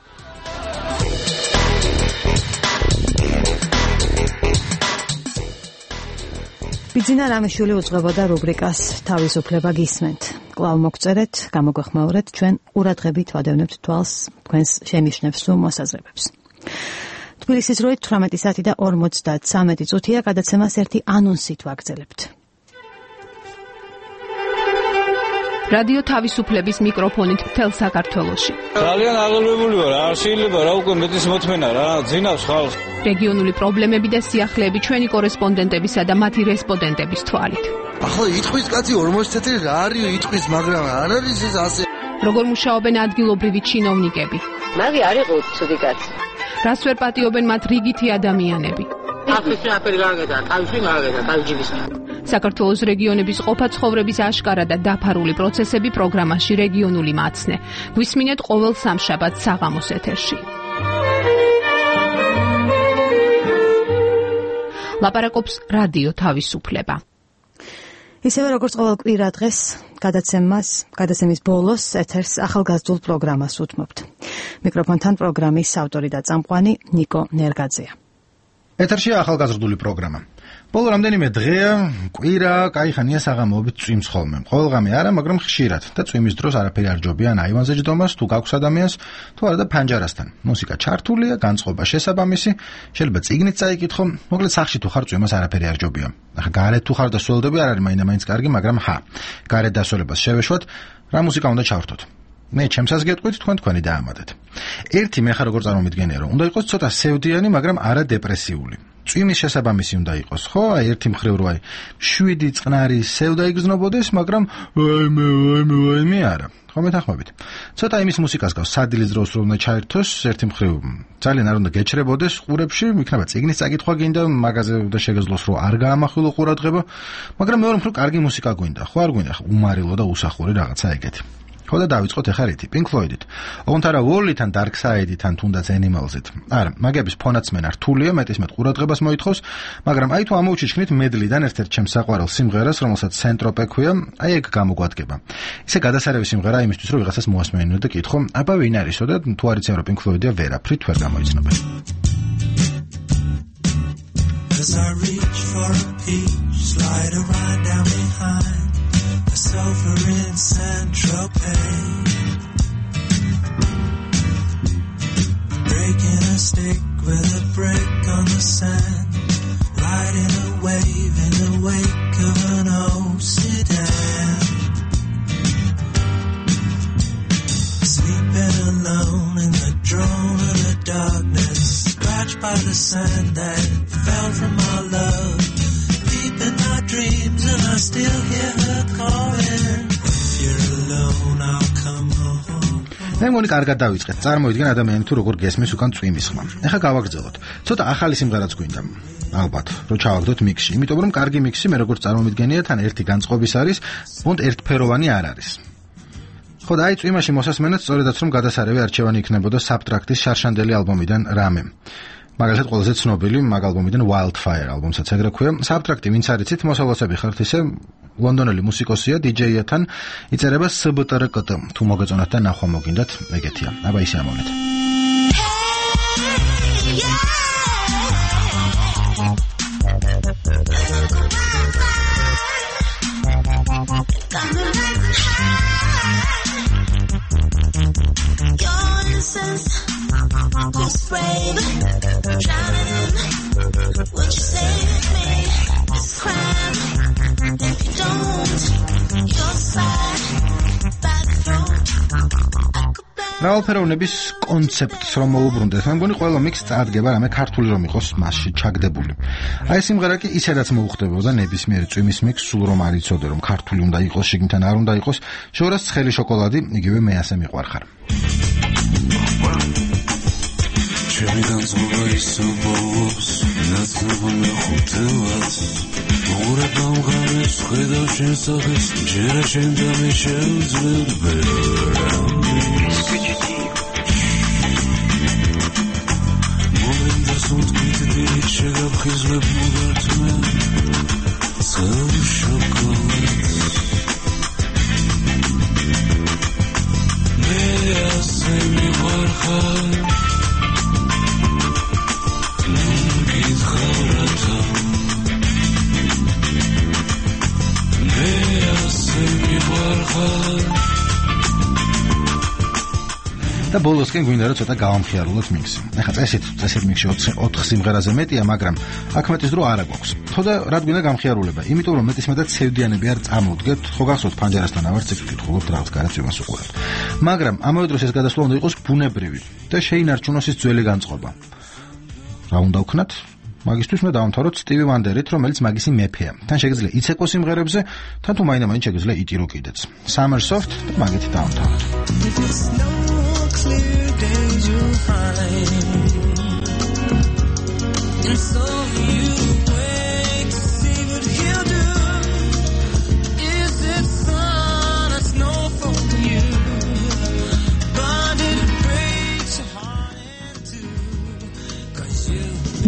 ბიძინა რამიშვილი უძღვებოდა რუბრიკას თავისუფლება გისმენთ. კვლავ მოგწერეთ, გამოგვეხმაურეთ, ჩვენ ყურადღებით ვადევნებთ თვალს თქვენს შენიშვნებს თუ მოსაზრებებს. თბილისის როით თვრამეტი საათი და ორმოცდათვრამეტი წუთია, გადაცემას ერთი ანონსით ვაგრძელებთ. რადიო თავისუფლების მიკროფონით მთელ საქართველოში. ძალიან აღელვებული ვარ, არ შეიძლება რა უკვე მეტის მოთმენა რა, ძინავს ხალხს. რეგიონული პრობლემები და სიახლეები ჩვენი კორესპონდენტებისა და მათი რესპონდენტების თვალით. ახლა იტყვის კაცი ორმოცი თეთრი რა არის იტყვის, მაგრამ არ არის ეს ასე. როგორ მუშაობენ ადგილობრივი ჩინოვნიკები? მაგი არ იყო ცუდი კაცი. რას ვერ პატიობენ მათ რიგითი ადამიანები? ახლა აფერი გააკეთა, თავში გააკეთა, თავჯიბის. საქართველოს რეგიონების ყოფა ცხოვრების აშკარა და დაფარული პროცესები პროგრამაში რეგიონული მაცნე. გვისმინეთ ყოველ სამშაბათს საღამოს ეთერში. ლაპარაკობს რადიო თავისუფლება. ისევე როგორც ყოველ კვირა დღეს გადაცემას, გადაცემის ბოლოს ეთერს ახალგაზრდულ პროგრამას უთმობთ. მიკროფონთან პროგრამის ავტორი და წამყვანი ნიკო ნერგაძეა. ეთერში ახალგაზრდული პროგრამა. ბოლო რამდენიმე დღეა კვირა кайხანია საღამოობით წვიმს ხოლმე. ყოველღამე არა, მაგრამ ხშირად და წვიმის დროს არაფერი არ ჯობია აივანზე ჯდომას, თუ გაქვს ადამიანს, თუ არა და ფანჯარასთან. მუსიკა ჩართულია, განწყობა შესაბამისი, შეიძლება წიგნით წაიკითხო, მოკლედ სახში თუ ხარ წვიმას არაფერი არ ჯობია. ახლა გარეთ თუ ხარ და სველდები არ არის მაინდა-მაინც კარგი, მაგრამ ჰა, გარეთ დასვლებას შევეშვათ, რა მუსიკა უნდა ჩავრთოთ. მე ჩემსაც გეტყვით, თქვენ თქვენი დაამატეთ. ერთი მე ხარ როგორ წარმომიდგენია, რომ უნდა იყოს ცოტა სევდიანი, მაგრამ არა დეპრესიული. წვიმის შესაბამისი უნდა იყოს, ხო? აი ერთი მხრივ რო აი შვიდი წყნარი სევდა იგზნობოდეს, მაგრამ ვაიმე, ვაიმე, ვაიმე არა. ხო მეთანხმებით. ცოტა იმის მუსიკას გავს სადილის დროს რომ უნდა ჩაერთოს, ერთი მხრივ ძალიან არ უნდა გეჩრებოდეს ყურებში, იქნება წიგნის წაკითხვა გინდა, მაღაზიაზე და შეგეძლოს რომ არ გაამახვილო ყურადღება, მაგრამ მეორე მხრივ კარგი მუსიკა გვინდა, ხო არ გვინდა უმარილო და უსახური რაღაცა ეგეთი. ხო და დავიწყოთ ახლა რითი Pink Floyd-ით. ოღონდ არა Wall-თან, Dark Side-თან, თუნდაც Animals-ით. არა, მაგების ფონაცმენა რთულია, მეტისმეტ ყურადღებას მოითხოვს, მაგრამ აი თუ ამოვჩიჩქნით medley-დან ერთ-ერთ ჩემს საყვარელ სიმღერას, რომელსაც Saint-Tropez ქვია, აი ეგ გამოგვადგება. ისე გადასარევი სიმღერა იმისთვის, რომ ვიღაცას მოასმენინო და კითხო, აბა ვინ არისო და თუ არ იციან რომ Pink Floyd-ია ვერაფრით ვერ გამოიცნობენ. As I reach for a peach, slide a ride down behind the sofa in Saint-Tropez, breaking a stick with a brick on the sand, riding a wave in the wake of an old sedan, sleeping alone in the drone of the darkness, scratched by the sand that fell from our love, deep in our dreams, and I still hear her calling. If you're alone, I'll come home. მე მგონი კარგად დავიწყეთ. წარმოიდგენ ადამიანი თუ როგორ გესმის უკან წვიმის ხმა. ეხლა გავაგრძელოთ. ცოტა ახალი სიმღერაც გვინდა. ალბათ, რომ ჩავაგდოთ მიქსში, იმიტომ რომ კარგი მიქსი მე როგორც წარმომიდგენია, თან ერთი განწყობის არის, ბონდ ერთფეროვანი არ არის. ხო და აი წვიმაში მოსასმენად სწორედაც რომ გადასარევი არჩევანი იქნებოდა Subtract-ის შარშანდელი ალბომიდან რამე. მაგალითად ყველაზე ცნობილი მაგ ალბომიდან Wildfire ალბომსაც ეგრე ქვია. Subtract-ი ვინც არ იცით, მოსავლოცები ხართ ისე ლონდონელი მუსიკოსია, დი-ჯეი-თან იწერება S B T R K T. თუ მოგეწონათ და ნახვა მოგინდათ, ეგეთია. აბა ისე ამოვნეთ. Just brave, drowning in what you save me. It's crime if you don't. Your side, back throat. რავალფეროვნების კონცეპტს რომ მოუბრუნდეთ, მე მგონი ყველა მიქსი წარდგება რამე ქართული რომ იყოს მასში ჩაგდებული. აი სიმღერა კი ისედაც მოუხდებოდა ნებისმიერი წვიმის მიქსს, სულ რომ არ იცოდე რომ ქართული უნდა იყოს, შიგნიდან არ უნდა იყოს, შორას ცხელი შოკოლადი, იგივე მე ასე მიყვარხარ. ჩემი განწყობა ისობობს, ნაცნობი მეხუთევაც, მოგურება მღამეს, ხედავ შენ სახეს, ჯერა შენ და მე შევძლებ ბერამის. მომენტა სუნთქვით დილით შეგაფხიზლებ მოგართ მე, ცხელი შოკოლადს. მე ასე მიყვარხარ, და ბოლოსკენ გვინდა რომ ცოტა გავამხიარულოთ მიქსი. ეხლა წესით, წესით მიქსი ოთხ სიმღერაზე მეტია, მაგრამ აქ მეტის დრო არა გვაქვს. ხო და რა გვინდა გამხიარულება? იმიტომ რომ მეტისმეტად სევდიანები არ წამოვდგეთ, ხო გახსოვთ ფანჯარასთან ავარ ციკლ კითხულობთ რაღაც გარეთ იმას უყურებთ. მაგრამ ამავე დროს ეს გადასვლა უნდა იყოს ბუნებრივი და შეინარჩუნოს ის ძველი განწყობა. რა უნდა ვქნათ? მაგისთვის მე დავამთავროთ სტივი ვანდერით, რომელიც მაგისი მეფეა. თან შეგიძლია იცეკო სიმღერებზე, თან თუ მაინდა-მაინც შეგიძლია იტირო კიდეც. Summer Soft და მაგით დავამთავროთ.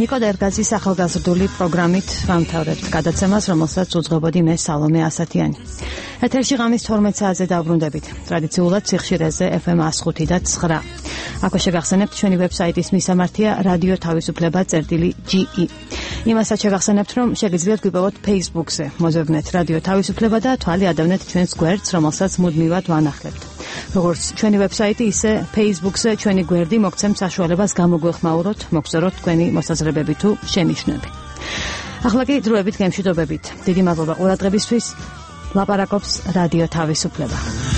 ნიკო დერგაზის ახალგაზრდული პროგრამით ვამთავრებთ გადაცემას, რომელსაც უძღვებოდი მე სალომე ასათიანი. ეთერში ღამის თორმეტ საათზე დაბრუნდებით. ტრადიციულად სიხშირეზე ეფ ემ one oh five და nine. აქვე შეგახსენებთ ჩვენი ვებსაიტის მისამართია რადიო თავისუფლება წერტილი ჯი ი. იმასაც შეგახსენებთ, რომ შეგიძლიათ გვიპოვოთ Facebook-ზე, მოზრდნეთ რადიო თავისუფლება და თვალი ადევნეთ ჩვენს გვერდს, რომელსაც მუდმივად ვანახლებთ. როგორც ჩვენი ვებსაიტი, ისე Facebook-ზე ჩვენი გვერდი მოგცემ საშუალებას გამოგვეხმაუროთ, მოგწეროთ თქვენი მოსაზრებები თუ შენიშვნები. ახლა კი დროებით გემშვიდობებით. დიდი მადლობა ყურადღებისთვის. ლაპარაკობს რადიო თავისუფლება.